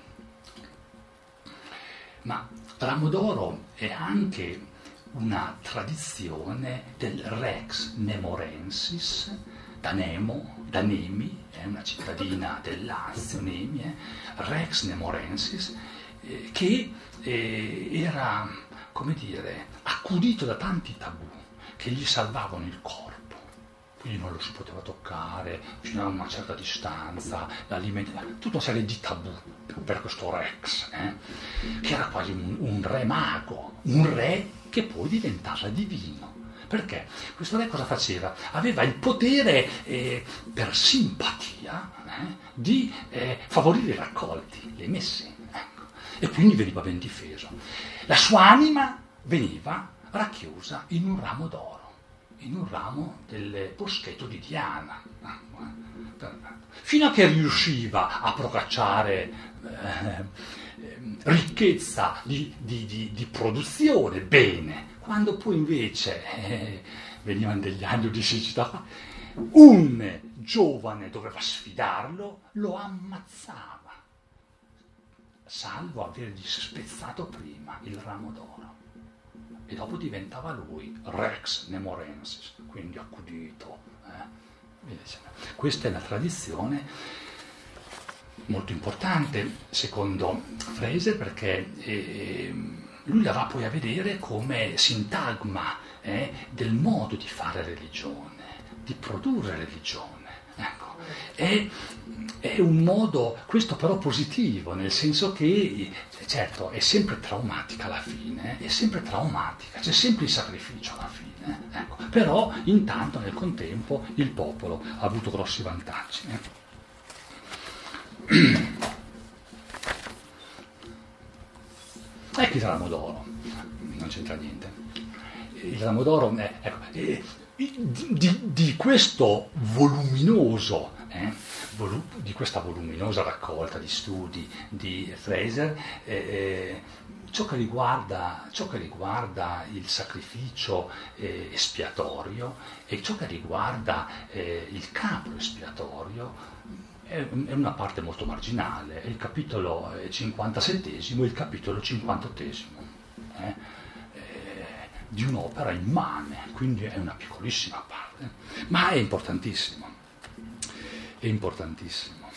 Ma ramo d'oro è anche una tradizione del Rex Nemorensis, da Nemi, è una cittadina del Lazio, Nemi, Rex Nemorensis, che era, come dire, accudito da tanti tabù che gli salvavano il corpo. Quindi non lo si poteva toccare, fino a una certa distanza, tutta una serie di tabù per questo Rex, che era quasi un re mago, un re che poi diventava divino. Perché questo re cosa faceva? Aveva il potere per simpatia di favorire i raccolti, le messe, ecco. E quindi veniva ben difeso. La sua anima veniva racchiusa in un ramo d'oro, in un ramo del boschetto di Diana, fino a che riusciva a procacciare ricchezza di produzione, bene. Quando poi invece venivano degli anni di siccità, un giovane doveva sfidarlo, lo ammazzava, salvo avergli spezzato prima il ramo d'oro. E dopo diventava lui Rex Nemorensis, quindi accudito. Questa è una tradizione molto importante, secondo Fraser, perché lui la va poi a vedere come sintagma del modo di fare religione, di produrre religione. Ecco. È un modo, questo però positivo, nel senso che, certo, è sempre traumatica alla fine, è sempre traumatica, c'è sempre il sacrificio alla fine, ecco. Però intanto nel contempo il popolo ha avuto grossi vantaggi. Ecco il ramo d'oro, non c'entra niente. Il ramo d'oro, di questo voluminoso, di questa voluminosa raccolta di studi di Fraser, ciò che riguarda il sacrificio espiatorio e ciò che riguarda il capro espiatorio è una parte molto marginale, è il capitolo 57esimo e il capitolo 58esimo di un'opera immane, quindi è una piccolissima parte, ma è importantissimo, è importantissimo.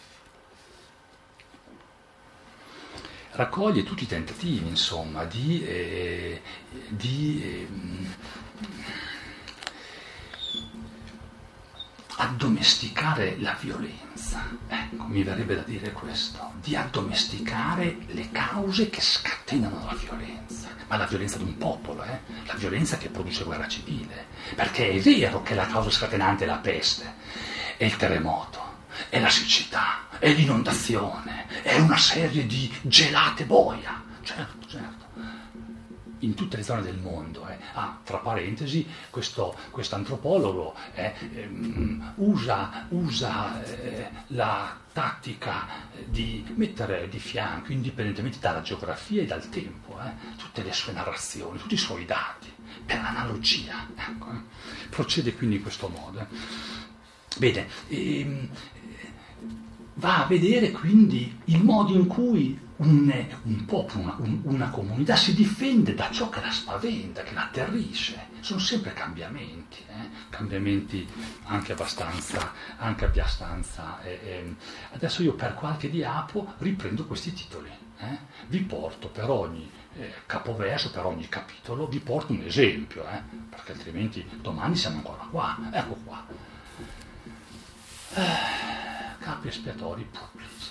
Raccoglie tutti i tentativi, insomma, di addomesticare la violenza, ecco, mi verrebbe da dire questo, di addomesticare le cause che scatenano la violenza, ma la violenza di un popolo, la violenza che produce guerra civile, perché è vero che la causa scatenante è la peste, è il terremoto, è la siccità, è l'inondazione, è una serie di gelate boia, certo. In tutte le zone del mondo. Tra parentesi, questo antropologo usa la tattica di mettere di fianco, indipendentemente dalla geografia e dal tempo, tutte le sue narrazioni, tutti i suoi dati, per analogia. Ecco, procede quindi in questo modo. Bene, va a vedere quindi il modo in cui un popolo, una comunità si difende da ciò che la spaventa, che la atterrisce. Sono sempre cambiamenti anche abbastanza. Adesso io per qualche diapo riprendo questi titoli. Vi porto per ogni capoverso, per ogni capitolo, vi porto un esempio, perché altrimenti domani siamo ancora qua. Ecco qua. Capi espiatori pubblici.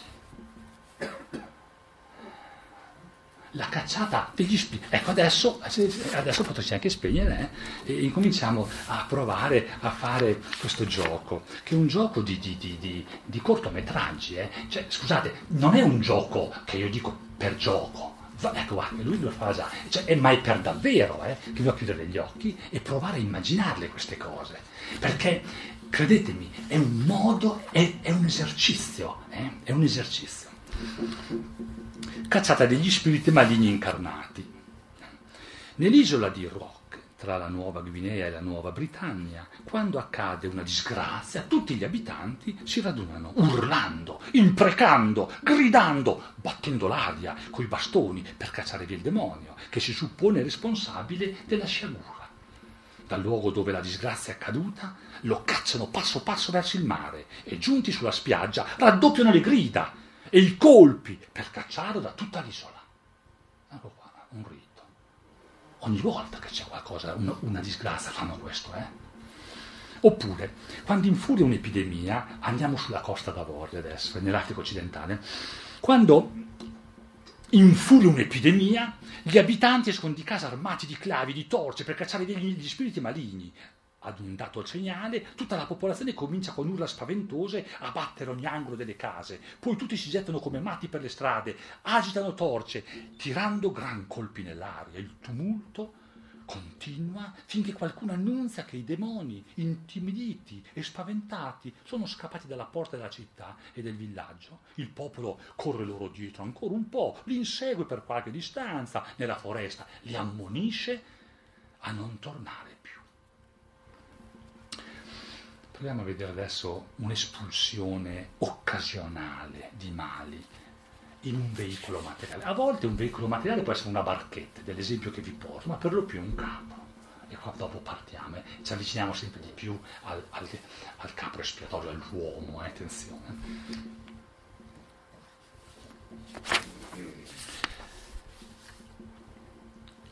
La cacciata degli spiriti. Ecco, adesso potresti anche spegnere e incominciamo a provare a fare questo gioco, che è un gioco di cortometraggi. Cioè, scusate, non è un gioco che io dico per gioco. Ecco, guarda, lui lo fa già, ma è per davvero, che devo chiudere gli occhi e provare a immaginarle queste cose. Perché, credetemi, è un modo, è un esercizio, è un esercizio. Cacciata degli spiriti maligni incarnati. Nell'isola di Rock, tra la Nuova Guinea e la Nuova Britannia, quando accade una disgrazia, tutti gli abitanti si radunano, urlando, imprecando, gridando, battendo l'aria coi bastoni per cacciare via il demonio, che si suppone responsabile della sciagura. Dal luogo dove la disgrazia è accaduta, lo cacciano passo passo verso il mare e, giunti sulla spiaggia, raddoppiano le grida e i colpi per cacciarlo da tutta l'isola. Ecco qua, un rito. Ogni volta che c'è qualcosa, una disgrazia, fanno questo, Oppure, quando infuria un'epidemia, andiamo sulla Costa d'Avorio adesso, nell'Africa occidentale, quando infuria un'epidemia, gli abitanti escono di casa armati di clavi, di torce per cacciare via gli spiriti maligni. Ad un dato segnale, tutta la popolazione comincia con urla spaventose a battere ogni angolo delle case. Poi tutti si gettano come matti per le strade, agitano torce, tirando gran colpi nell'aria. Il tumulto continua finché qualcuno annunzia che i demoni, intimiditi e spaventati, sono scappati dalla porta della città e del villaggio. Il popolo corre loro dietro ancora un po', li insegue per qualche distanza nella foresta, li ammonisce a non tornare più. Proviamo a vedere adesso un'espulsione occasionale di mali in un veicolo materiale. A volte un veicolo materiale può essere una barchetta, dell'esempio che vi porto, ma per lo più un capro. E qua dopo partiamo, ci avviciniamo sempre di più al capro espiatorio, all'uomo, attenzione.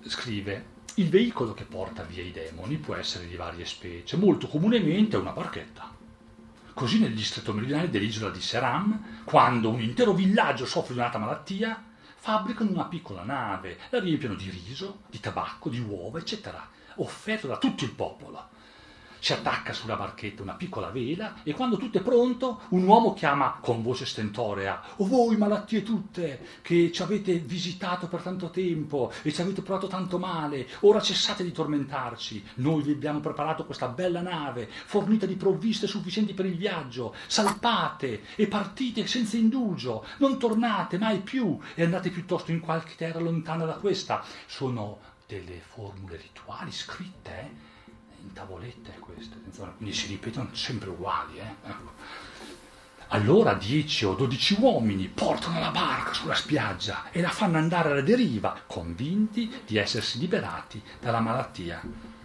scrive: il veicolo che porta via i demoni può essere di varie specie, molto comunemente è una barchetta. Così nel distretto meridionale dell'isola di Seram, quando un intero villaggio soffre di un'altra malattia, fabbricano una piccola nave, la riempiono di riso, di tabacco, di uova, eccetera, offerto da tutto il popolo. Si attacca sulla barchetta una piccola vela e quando tutto è pronto un uomo chiama con voce stentorea: «O voi malattie tutte che ci avete visitato per tanto tempo e ci avete provato tanto male, ora cessate di tormentarci, noi vi abbiamo preparato questa bella nave fornita di provviste sufficienti per il viaggio, salpate e partite senza indugio, non tornate mai più e andate piuttosto in qualche terra lontana da questa». Sono delle formule rituali scritte, in tavolette queste, quindi si ripetono sempre uguali. Ecco. Allora 10 o 12 uomini portano la barca sulla spiaggia e la fanno andare alla deriva, convinti di essersi liberati dalla malattia.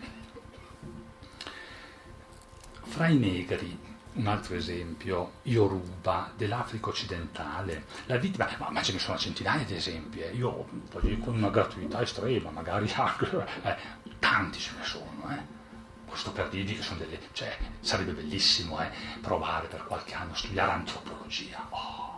Fra i negri, un altro esempio, Yoruba, dell'Africa occidentale, la vittima, ma ce ne sono centinaia di esempi, io voglio dire con una gratuità estrema, magari tanti ce ne sono, Questo per dirvi che sono cioè, sarebbe bellissimo provare per qualche anno a studiare antropologia.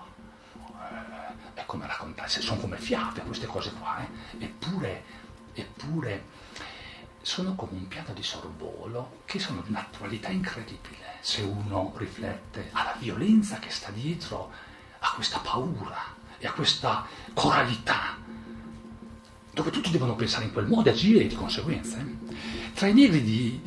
È come raccontare, sono come fiabe queste cose qua, eppure sono come un piatto di sorvolo che sono di un'attualità incredibile se uno riflette alla violenza che sta dietro a questa paura e a questa coralità, dove tutti devono pensare in quel modo e agire di conseguenza. Tra i negri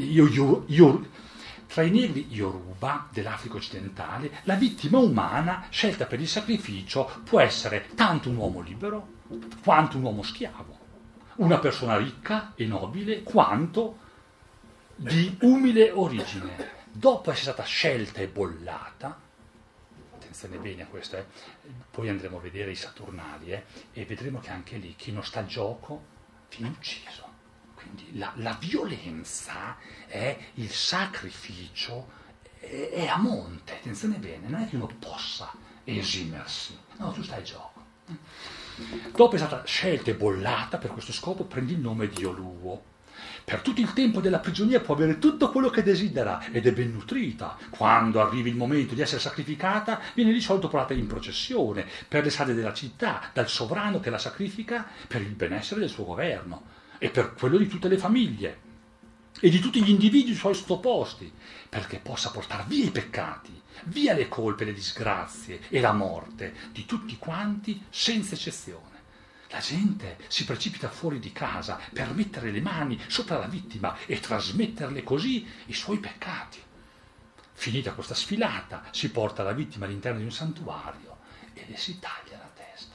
Yoruba dell'Africa occidentale, la vittima umana scelta per il sacrificio può essere tanto un uomo libero quanto un uomo schiavo, una persona ricca e nobile quanto di umile origine. Dopo essere stata scelta e bollata, attenzione bene a questo, poi andremo a vedere i Saturnali e vedremo che anche lì chi non sta al gioco viene ucciso. Quindi la violenza il sacrificio è a monte, attenzione bene, non è che uno possa esimersi, no, tu stai al gioco. Dopo è stata scelta e bollata per questo scopo, prendi il nome di Oluo. Per tutto il tempo della prigionia può avere tutto quello che desidera ed è ben nutrita. Quando arrivi il momento di essere sacrificata, viene di solito portata in processione per le strade della città, dal sovrano che la sacrifica per il benessere del suo governo e per quello di tutte le famiglie e di tutti gli individui suoi sottoposti, perché possa portare via i peccati, via le colpe, le disgrazie e la morte di tutti quanti senza eccezione. La gente si precipita fuori di casa per mettere le mani sopra la vittima e trasmetterle così i suoi peccati. Finita questa sfilata, si porta la vittima all'interno di un santuario e le si taglia la testa.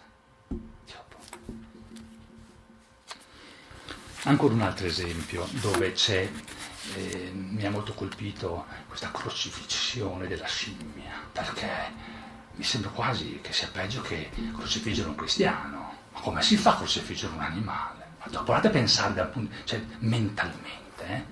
Ancora un altro esempio dove c'è, mi ha molto colpito questa crocifissione della scimmia, perché mi sembra quasi che sia peggio che crocifiggere un cristiano. Ma come si fa a crocifiggere un animale? Ma provate a pensare mentalmente.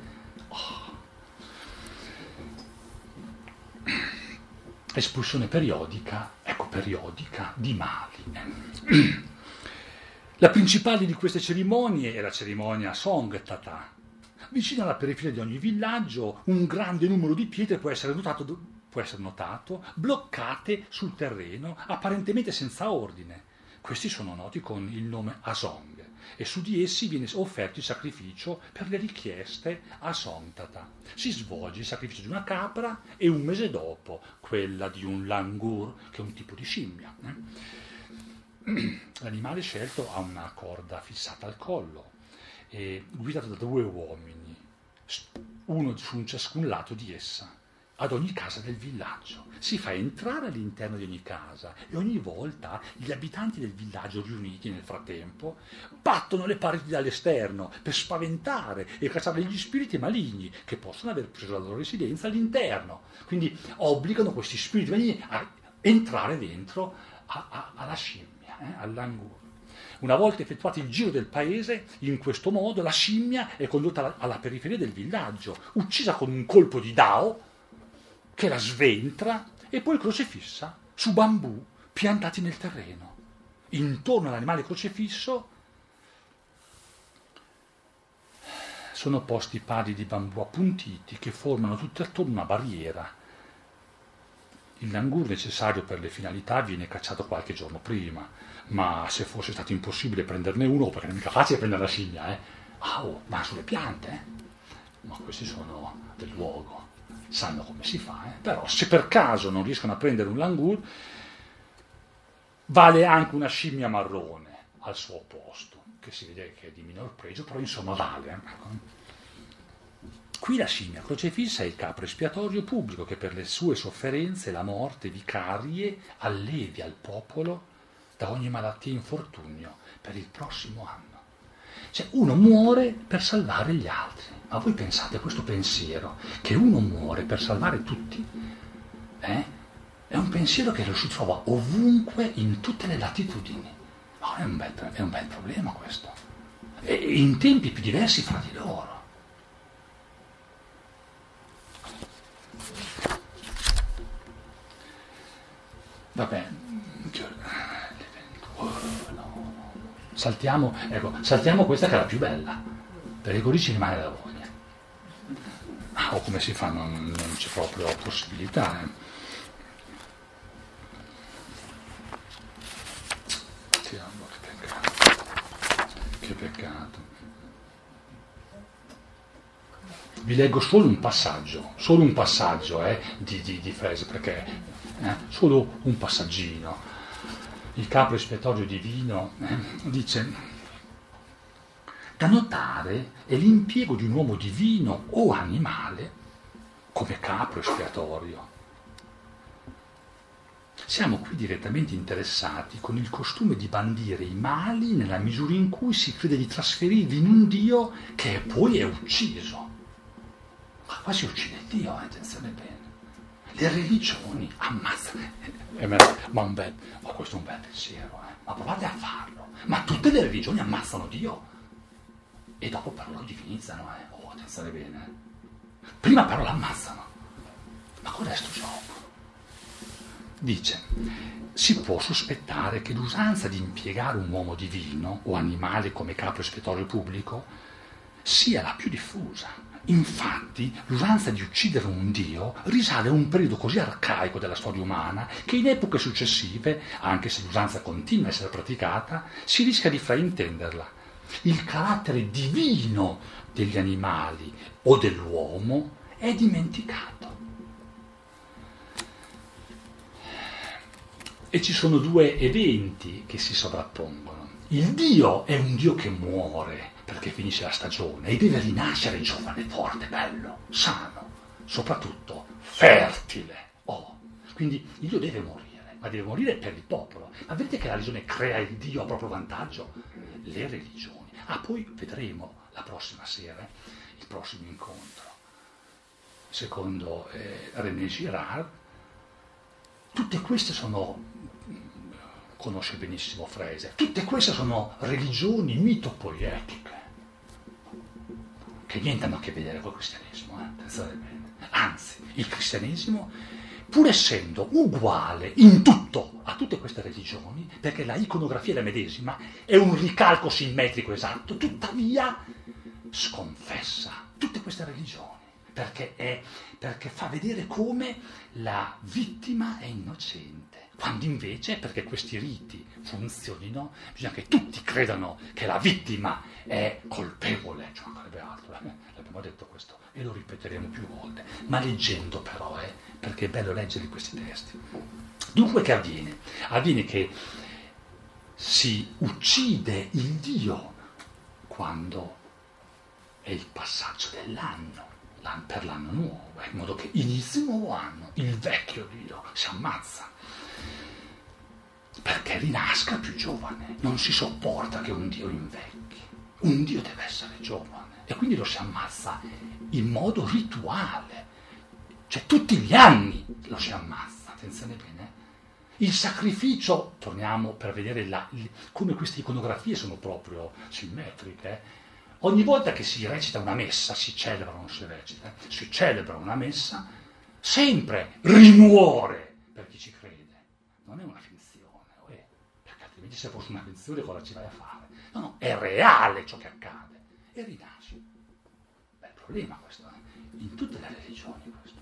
Espulsione periodica di mali. La principale di queste cerimonie è la cerimonia Song Tata. Vicino alla periferia di ogni villaggio un grande numero di pietre può essere notato bloccate sul terreno, apparentemente senza ordine. Questi sono noti con il nome Asong e su di essi viene offerto il sacrificio per le richieste a Songtata. Si svolge il sacrificio di una capra e un mese dopo quella di un langur, che è un tipo di scimmia. L'animale scelto ha una corda fissata al collo e guidato da 2 uomini, uno su ciascun lato di essa, ad ogni casa del villaggio. Si fa entrare all'interno di ogni casa e ogni volta gli abitanti del villaggio riuniti nel frattempo battono le pareti dall'esterno per spaventare e cacciare gli spiriti maligni che possono aver preso la loro residenza all'interno. Quindi obbligano questi spiriti maligni a entrare dentro alla scimmia, all'angur. Una volta effettuato il giro del paese, in questo modo la scimmia è condotta alla periferia del villaggio, uccisa con un colpo di dao che la sventra e poi crocifissa su bambù piantati nel terreno. Intorno all'animale crocifisso sono posti pali di bambù appuntiti che formano tutto attorno una barriera. Il langur necessario per le finalità viene cacciato qualche giorno prima, ma se fosse stato impossibile prenderne uno, perché non è mica facile prendere la scimmia, vanno sulle piante, ma questi sono del luogo, sanno come si fa, però se per caso non riescono a prendere un langur, vale anche una scimmia marrone al suo posto, che si vede che è di minor pregio, però insomma vale. Qui la scimmia crocefissa è il capro espiatorio pubblico che per le sue sofferenze e la morte vicarie allevia il popolo da ogni malattia e infortunio per il prossimo anno. Cioè uno muore per salvare gli altri. Ma voi pensate a questo pensiero, che uno muore per salvare tutti? È un pensiero che lo si trova ovunque, in tutte le latitudini. No, è un bel problema questo. E in tempi più diversi fra di loro. Vabbè, saltiamo questa che è la più bella, perché così ci rimane la voglia. O come si fa, non c'è proprio possibilità. Che peccato. Vi leggo solo un passaggio di frase, perché solo un passaggino. Il capro espiatorio divino dice: da notare è l'impiego di un uomo divino o animale come capro espiatorio. Siamo qui direttamente interessati con il costume di bandire i mali nella misura in cui si crede di trasferirli in un Dio che poi è ucciso. Ma qua si uccide Dio, attenzione bene. Le religioni ammazzano. Ma questo è un bel pensiero, ma provate a farlo. Ma tutte le religioni ammazzano Dio e dopo però lo divinizzano, attenzione bene. Prima però l'ammazzano. Ma cos'è sto gioco? Dice: si può sospettare che l'usanza di impiegare un uomo divino o animale come capro espiatorio pubblico sia la più diffusa. Infatti, l'usanza di uccidere un dio risale a un periodo così arcaico della storia umana che in epoche successive, anche se l'usanza continua a essere praticata, si rischia di fraintenderla. Il carattere divino degli animali o dell'uomo è dimenticato. E ci sono due eventi che si sovrappongono. Il Dio è un Dio che muore perché finisce la stagione e deve rinascere giovane, forte, bello, sano, soprattutto fertile. Quindi il Dio deve morire, ma deve morire per il popolo. Ma vedete che la religione crea il Dio a proprio vantaggio? Le religioni. Poi vedremo la prossima sera, il prossimo incontro. Secondo René Girard, tutte queste sono, conosce benissimo Frese, tutte queste sono religioni mitopoietiche, che niente hanno a che vedere col cristianesimo, attenzione bene. Anzi, il cristianesimo, pur essendo uguale in tutto a tutte queste religioni, perché la iconografia è la medesima, è un ricalco simmetrico esatto, tuttavia sconfessa tutte queste religioni, perché fa vedere come la vittima è innocente, quando invece, perché questi riti funzionino, bisogna che tutti credano che la vittima è colpevole, cioè non sarebbe altro, l'abbiamo detto questo e lo ripeteremo più volte, ma leggendo però, perché è bello leggere questi testi. Dunque che avviene? Avviene che si uccide il Dio quando è il passaggio dell'anno, per l'anno nuovo, in modo che inizi il nuovo anno, il vecchio Dio si ammazza perché rinasca più giovane. Non si sopporta che un Dio invecchi, un Dio deve essere giovane e quindi lo si ammazza in modo rituale, cioè tutti gli anni lo si ammazza, attenzione bene. Il sacrificio, torniamo per vedere come queste iconografie sono proprio simmetriche. Ogni volta che si recita una messa, si celebra una messa, sempre rimuore per chi ci crede. Non è una finzione, perché altrimenti se fosse una finzione cosa ci vai a fare? No, è reale ciò che accade e rinasce. problema questo, in tutte le religioni questo.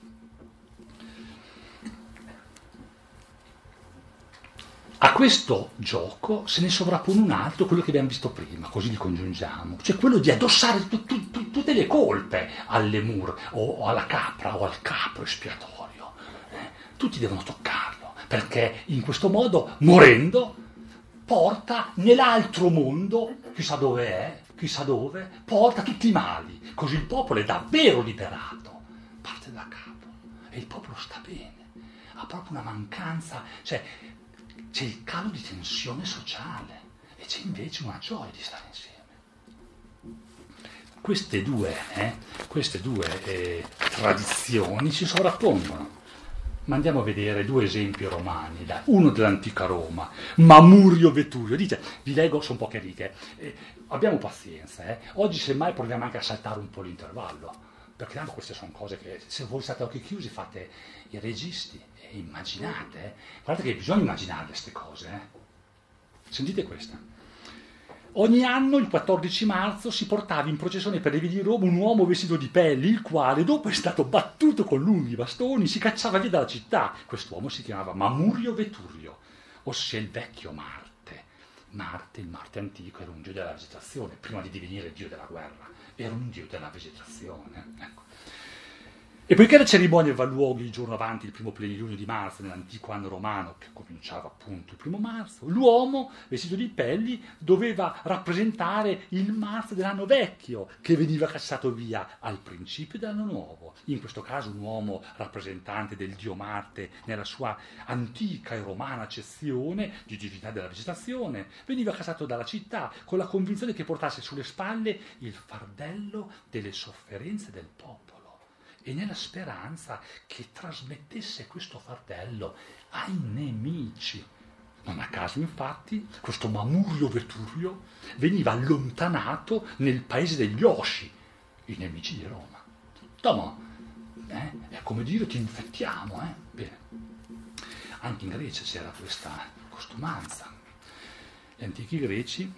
A questo gioco se ne sovrappone un altro, quello che abbiamo visto prima, così li congiungiamo, cioè quello di addossare tutte le colpe all'emur o alla capra o al capro espiatorio. Tutti devono toccarlo, perché in questo modo, morendo, porta nell'altro mondo, chissà dove è, chissà dove, porta tutti i mali, così il popolo è davvero liberato, parte da capo e il popolo sta bene, ha proprio una mancanza, cioè c'è il calo di tensione sociale e c'è invece una gioia di stare insieme. Queste due tradizioni si sovrappongono. Ma andiamo a vedere due esempi romani, uno dell'antica Roma, Mamurio Veturio. Dite, vi leggo, sono poche righe, abbiamo pazienza, oggi semmai proviamo anche a saltare un po' l'intervallo, perché tanto queste sono cose che se voi state a occhi chiusi fate i registi e immaginate, guardate che bisogna immaginare queste cose. Sentite questa. Ogni anno, il 14 marzo, si portava in processione per le vie di Roma un uomo vestito di pelli, il quale, dopo è stato battuto con lunghi bastoni, si cacciava via dalla città. Quest'uomo si chiamava Mamurio Veturio, ossia il vecchio Marte. Marte, il Marte antico, era un dio della vegetazione, prima di divenire dio della guerra, era un dio della vegetazione. Ecco. E poiché la cerimonia aveva luogo il giorno avanti il primo plenilunio di marzo nell'antico anno romano, che cominciava appunto il 1 marzo, l'uomo vestito di pelli doveva rappresentare il marzo dell'anno vecchio, che veniva cacciato via al principio dell'anno nuovo. In questo caso un uomo rappresentante del dio Marte nella sua antica e romana accezione di divinità della vegetazione, veniva cacciato dalla città con la convinzione che portasse sulle spalle il fardello delle sofferenze del popolo, e nella speranza che trasmettesse questo fardello ai nemici. Non a caso, infatti, questo Mamurio Veturio veniva allontanato nel paese degli Osci, i nemici di Roma. Insomma, è come dire ti infettiamo. Bene. Anche in Grecia c'era questa costumanza. Gli antichi greci,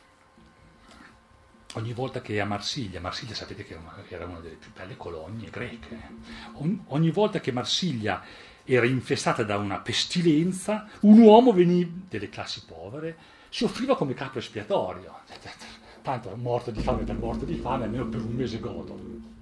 ogni volta che a Marsiglia sapete che era una delle più belle colonie greche, ogni volta che Marsiglia era infestata da una pestilenza, un uomo delle classi povere si offriva come capro espiatorio. Tanto morto di fame per morto di fame, almeno per un mese godo.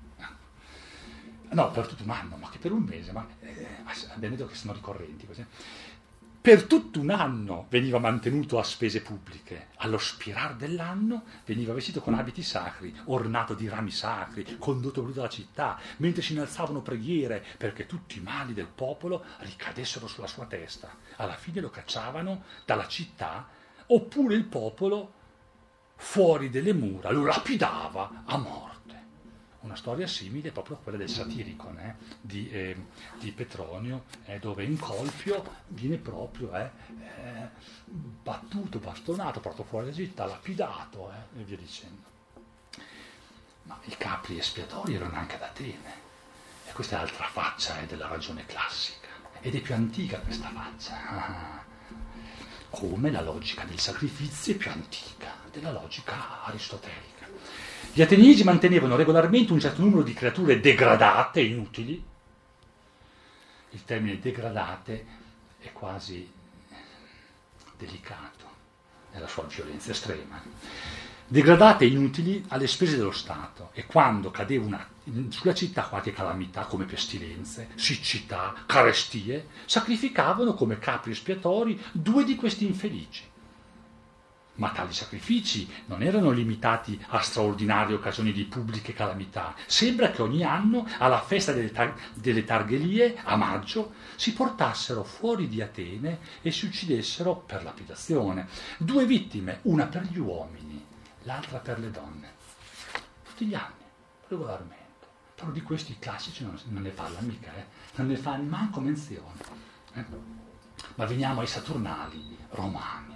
No, per tutto un anno, ma che per un mese, ma abbiamo detto che sono ricorrenti così. Per tutto un anno veniva mantenuto a spese pubbliche. Allo spirar dell'anno veniva vestito con abiti sacri, ornato di rami sacri, condotto per tutta la città, mentre si innalzavano preghiere perché tutti i mali del popolo ricadessero sulla sua testa. Alla fine lo cacciavano dalla città, oppure il popolo, fuori delle mura, lo lapidava a morte. Una storia simile proprio a quella del Satiricon di Petronio, dove in Colfio viene proprio battuto, bastonato, portato fuori dalla città, lapidato e via dicendo. Ma i capri espiatori erano anche ad Atene, e questa è l'altra faccia della ragione classica, ed è più antica questa faccia, come la logica del sacrificio è più antica della logica aristotelica. Gli ateniesi mantenevano regolarmente un certo numero di creature degradate, inutili. Il termine degradate è quasi delicato nella sua violenza estrema. Degradate e inutili alle spese dello Stato, e quando cadeva sulla città qualche calamità come pestilenze, siccità, carestie, sacrificavano come capri espiatori 2 di questi infelici. Ma tali sacrifici non erano limitati a straordinarie occasioni di pubbliche calamità. Sembra che ogni anno, alla festa delle Targhelie, a maggio, si portassero fuori di Atene e si uccidessero per lapidazione. 2 vittime, una per gli uomini, l'altra per le donne. Tutti gli anni, regolarmente. Però di questi classici non ne parla mica, non ne fa manco menzione. Ma veniamo ai Saturnali romani.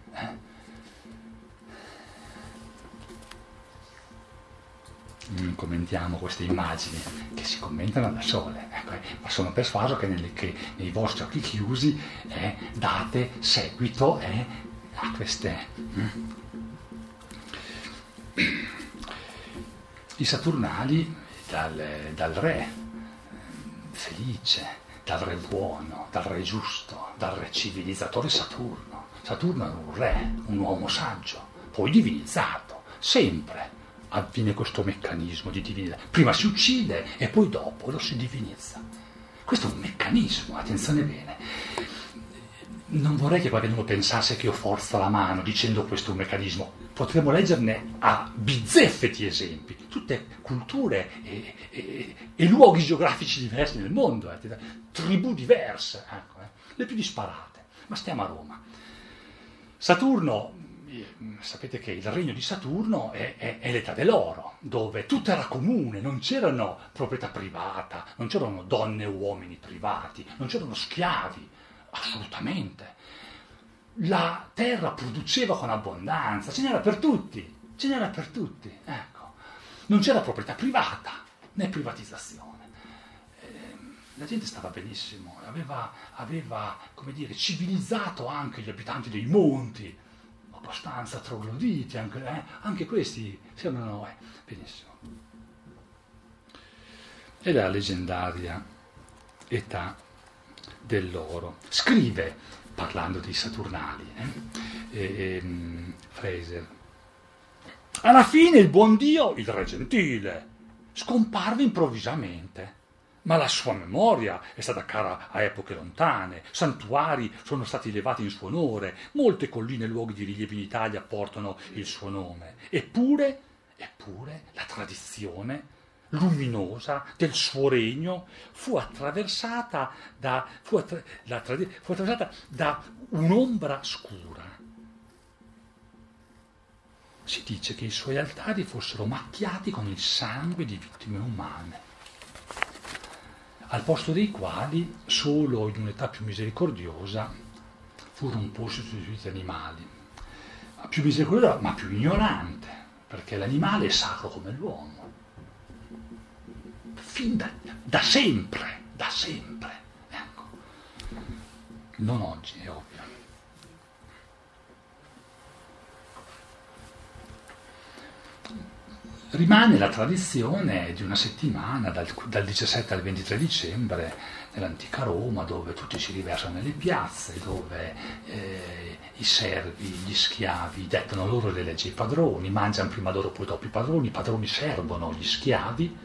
Commentiamo queste immagini che si commentano da sole, ma sono persuaso che nei vostri occhi chiusi date seguito a queste. I Saturnali dal re felice, dal re buono, dal re giusto, dal re civilizzatore Saturno. Saturno era un re, un uomo saggio, poi divinizzato. Sempre avviene questo meccanismo di divinità. Prima si uccide e poi dopo lo si divinizza. Questo è un meccanismo, attenzione bene. Non vorrei che qualcuno pensasse che io forzo la mano dicendo questo è un meccanismo. Potremmo leggerne a bizzeffeti esempi, tutte culture e luoghi geografici diversi nel mondo, tribù diverse, le più disparate. Ma stiamo a Roma. Saturno, sapete che il regno di Saturno è l'età dell'oro, dove tutto era comune, non c'erano proprietà privata, non c'erano donne e uomini privati, non c'erano schiavi. Assolutamente. La terra produceva con abbondanza, ce n'era per tutti, ecco. Non c'era proprietà privata, né privatizzazione. La gente stava benissimo, aveva, come dire, civilizzato anche gli abitanti dei monti, abbastanza trogloditi, anche questi sembrano benissimo. E la leggendaria età dell'oro. Scrive, parlando dei Saturnali, Fraser, alla fine il buon Dio, il re gentile, scomparve improvvisamente, ma la sua memoria è stata cara a epoche lontane, santuari sono stati elevati in suo onore, molte colline e luoghi di rilievo in Italia portano il suo nome, eppure la tradizione luminosa del suo regno fu attraversata da un'ombra scura. Si dice che i suoi altari fossero macchiati con il sangue di vittime umane, al posto dei quali solo in un'età più misericordiosa furono un po' sostituiti animali. Più misericordiosa ma più ignorante, perché l'animale è sacro come l'uomo. Fin da sempre, ecco. Non oggi, è ovvio. Rimane la tradizione di una settimana, dal 17 al 23 dicembre, nell'antica Roma, dove tutti si riversano nelle piazze, dove i servi, gli schiavi dettano loro le leggi ai padroni, mangiano prima loro poi dopo i padroni servono gli schiavi,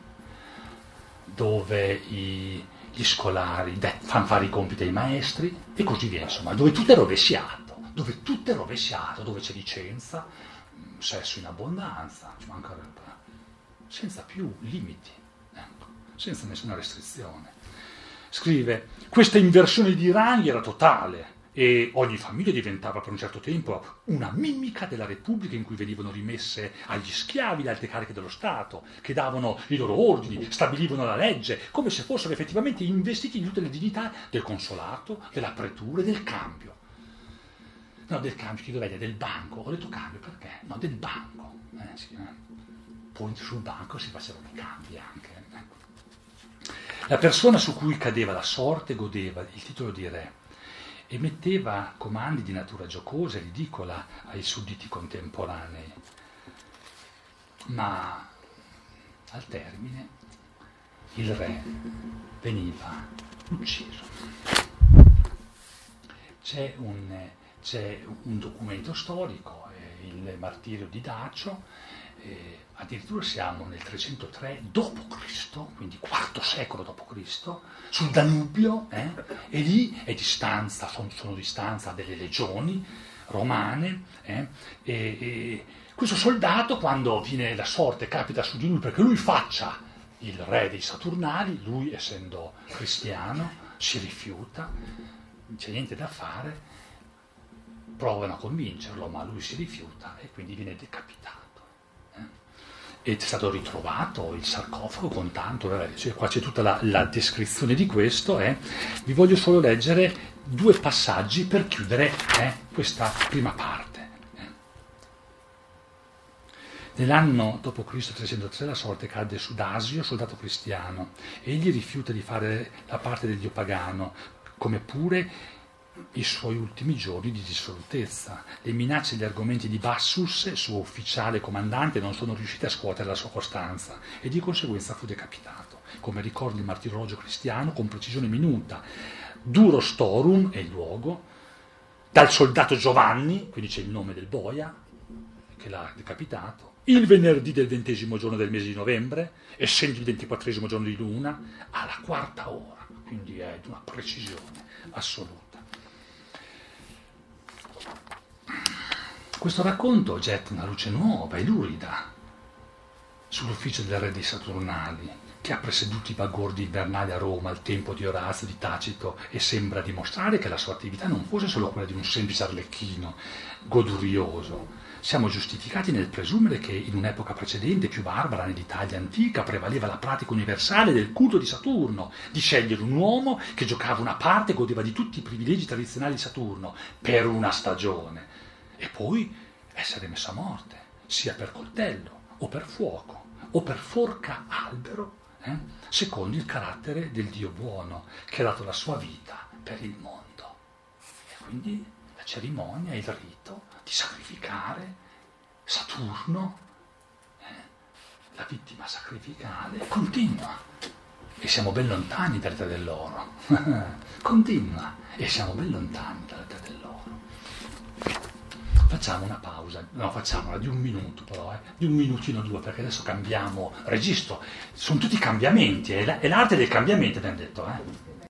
dove gli scolari fanno fare i compiti ai maestri e così via, insomma, dove tutto è rovesciato, dove c'è licenza, sesso in abbondanza, ci mancherebbe, senza più limiti, ecco, senza nessuna restrizione. Scrive, questa inversione di ranghi era totale e ogni famiglia diventava per un certo tempo una mimica della Repubblica in cui venivano rimesse agli schiavi le alte cariche dello Stato, che davano i loro ordini, stabilivano la legge, come se fossero effettivamente investiti di tutte le dignità del consolato, della pretura e del cambio. No, del cambio, chi dov'è? Del banco. Ho detto cambio perché? No, del banco. Poi sul banco si facevano i cambi anche. Ecco. La persona su cui cadeva la sorte godeva il titolo di re, emetteva comandi di natura giocosa e ridicola ai sudditi contemporanei, ma al termine il re veniva ucciso. C'è un documento storico, il martirio di Dacio, addirittura siamo nel 303 d.C., quindi IV secolo d.C., sul Danubio, e lì è distanza, sono distanza delle legioni romane, e questo soldato, quando viene la sorte, capita su di lui perché lui faccia il re dei Saturnali, lui essendo cristiano si rifiuta, non c'è niente da fare, provano a convincerlo, ma lui si rifiuta e quindi viene decapitato. Ed è stato ritrovato il sarcofago con tanto, qua c'è tutta la descrizione di questo, vi voglio solo leggere 2 passaggi per chiudere questa prima parte. Nell'anno d.C. 303 la sorte cadde su Dasio, soldato cristiano. Egli rifiuta di fare la parte del dio pagano, come pure i suoi ultimi giorni di dissolutezza. Le minacce e gli argomenti di Bassus, suo ufficiale comandante, non sono riusciti a scuotere la sua costanza e di conseguenza fu decapitato, come ricorda il martirologio cristiano con precisione minuta. Duro storum è il luogo, dal soldato Giovanni, quindi c'è il nome del boia che l'ha decapitato, il venerdì del 20° giorno del mese di novembre, essendo il 24° giorno di luna, alla 4ª ora, quindi è di una precisione assoluta. Questo racconto getta una luce nuova e lurida sull'ufficio del re dei Saturnali, che ha presieduto i bagordi invernali a Roma al tempo di Orazio, di Tacito, e sembra dimostrare che la sua attività non fosse solo quella di un semplice arlecchino godurioso. Siamo giustificati nel presumere che in un'epoca precedente, più barbara, nell'Italia antica, prevaleva la pratica universale del culto di Saturno, di scegliere un uomo che giocava una parte e godeva di tutti i privilegi tradizionali di Saturno per una stagione, e poi essere messo a morte, sia per coltello, o per fuoco, o per forca albero, secondo il carattere del Dio buono, che ha dato la sua vita per il mondo. E quindi la cerimonia, il rito di sacrificare Saturno, la vittima sacrificale, continua. E siamo ben lontani dall'età dell'oro. Continua. E siamo ben lontani dall'età dell'oro. Facciamo una pausa, no, facciamola di 1 minuto però, di 1 minutino 2, perché adesso cambiamo registro. Sono tutti cambiamenti, è l'arte del cambiamento, abbiamo detto,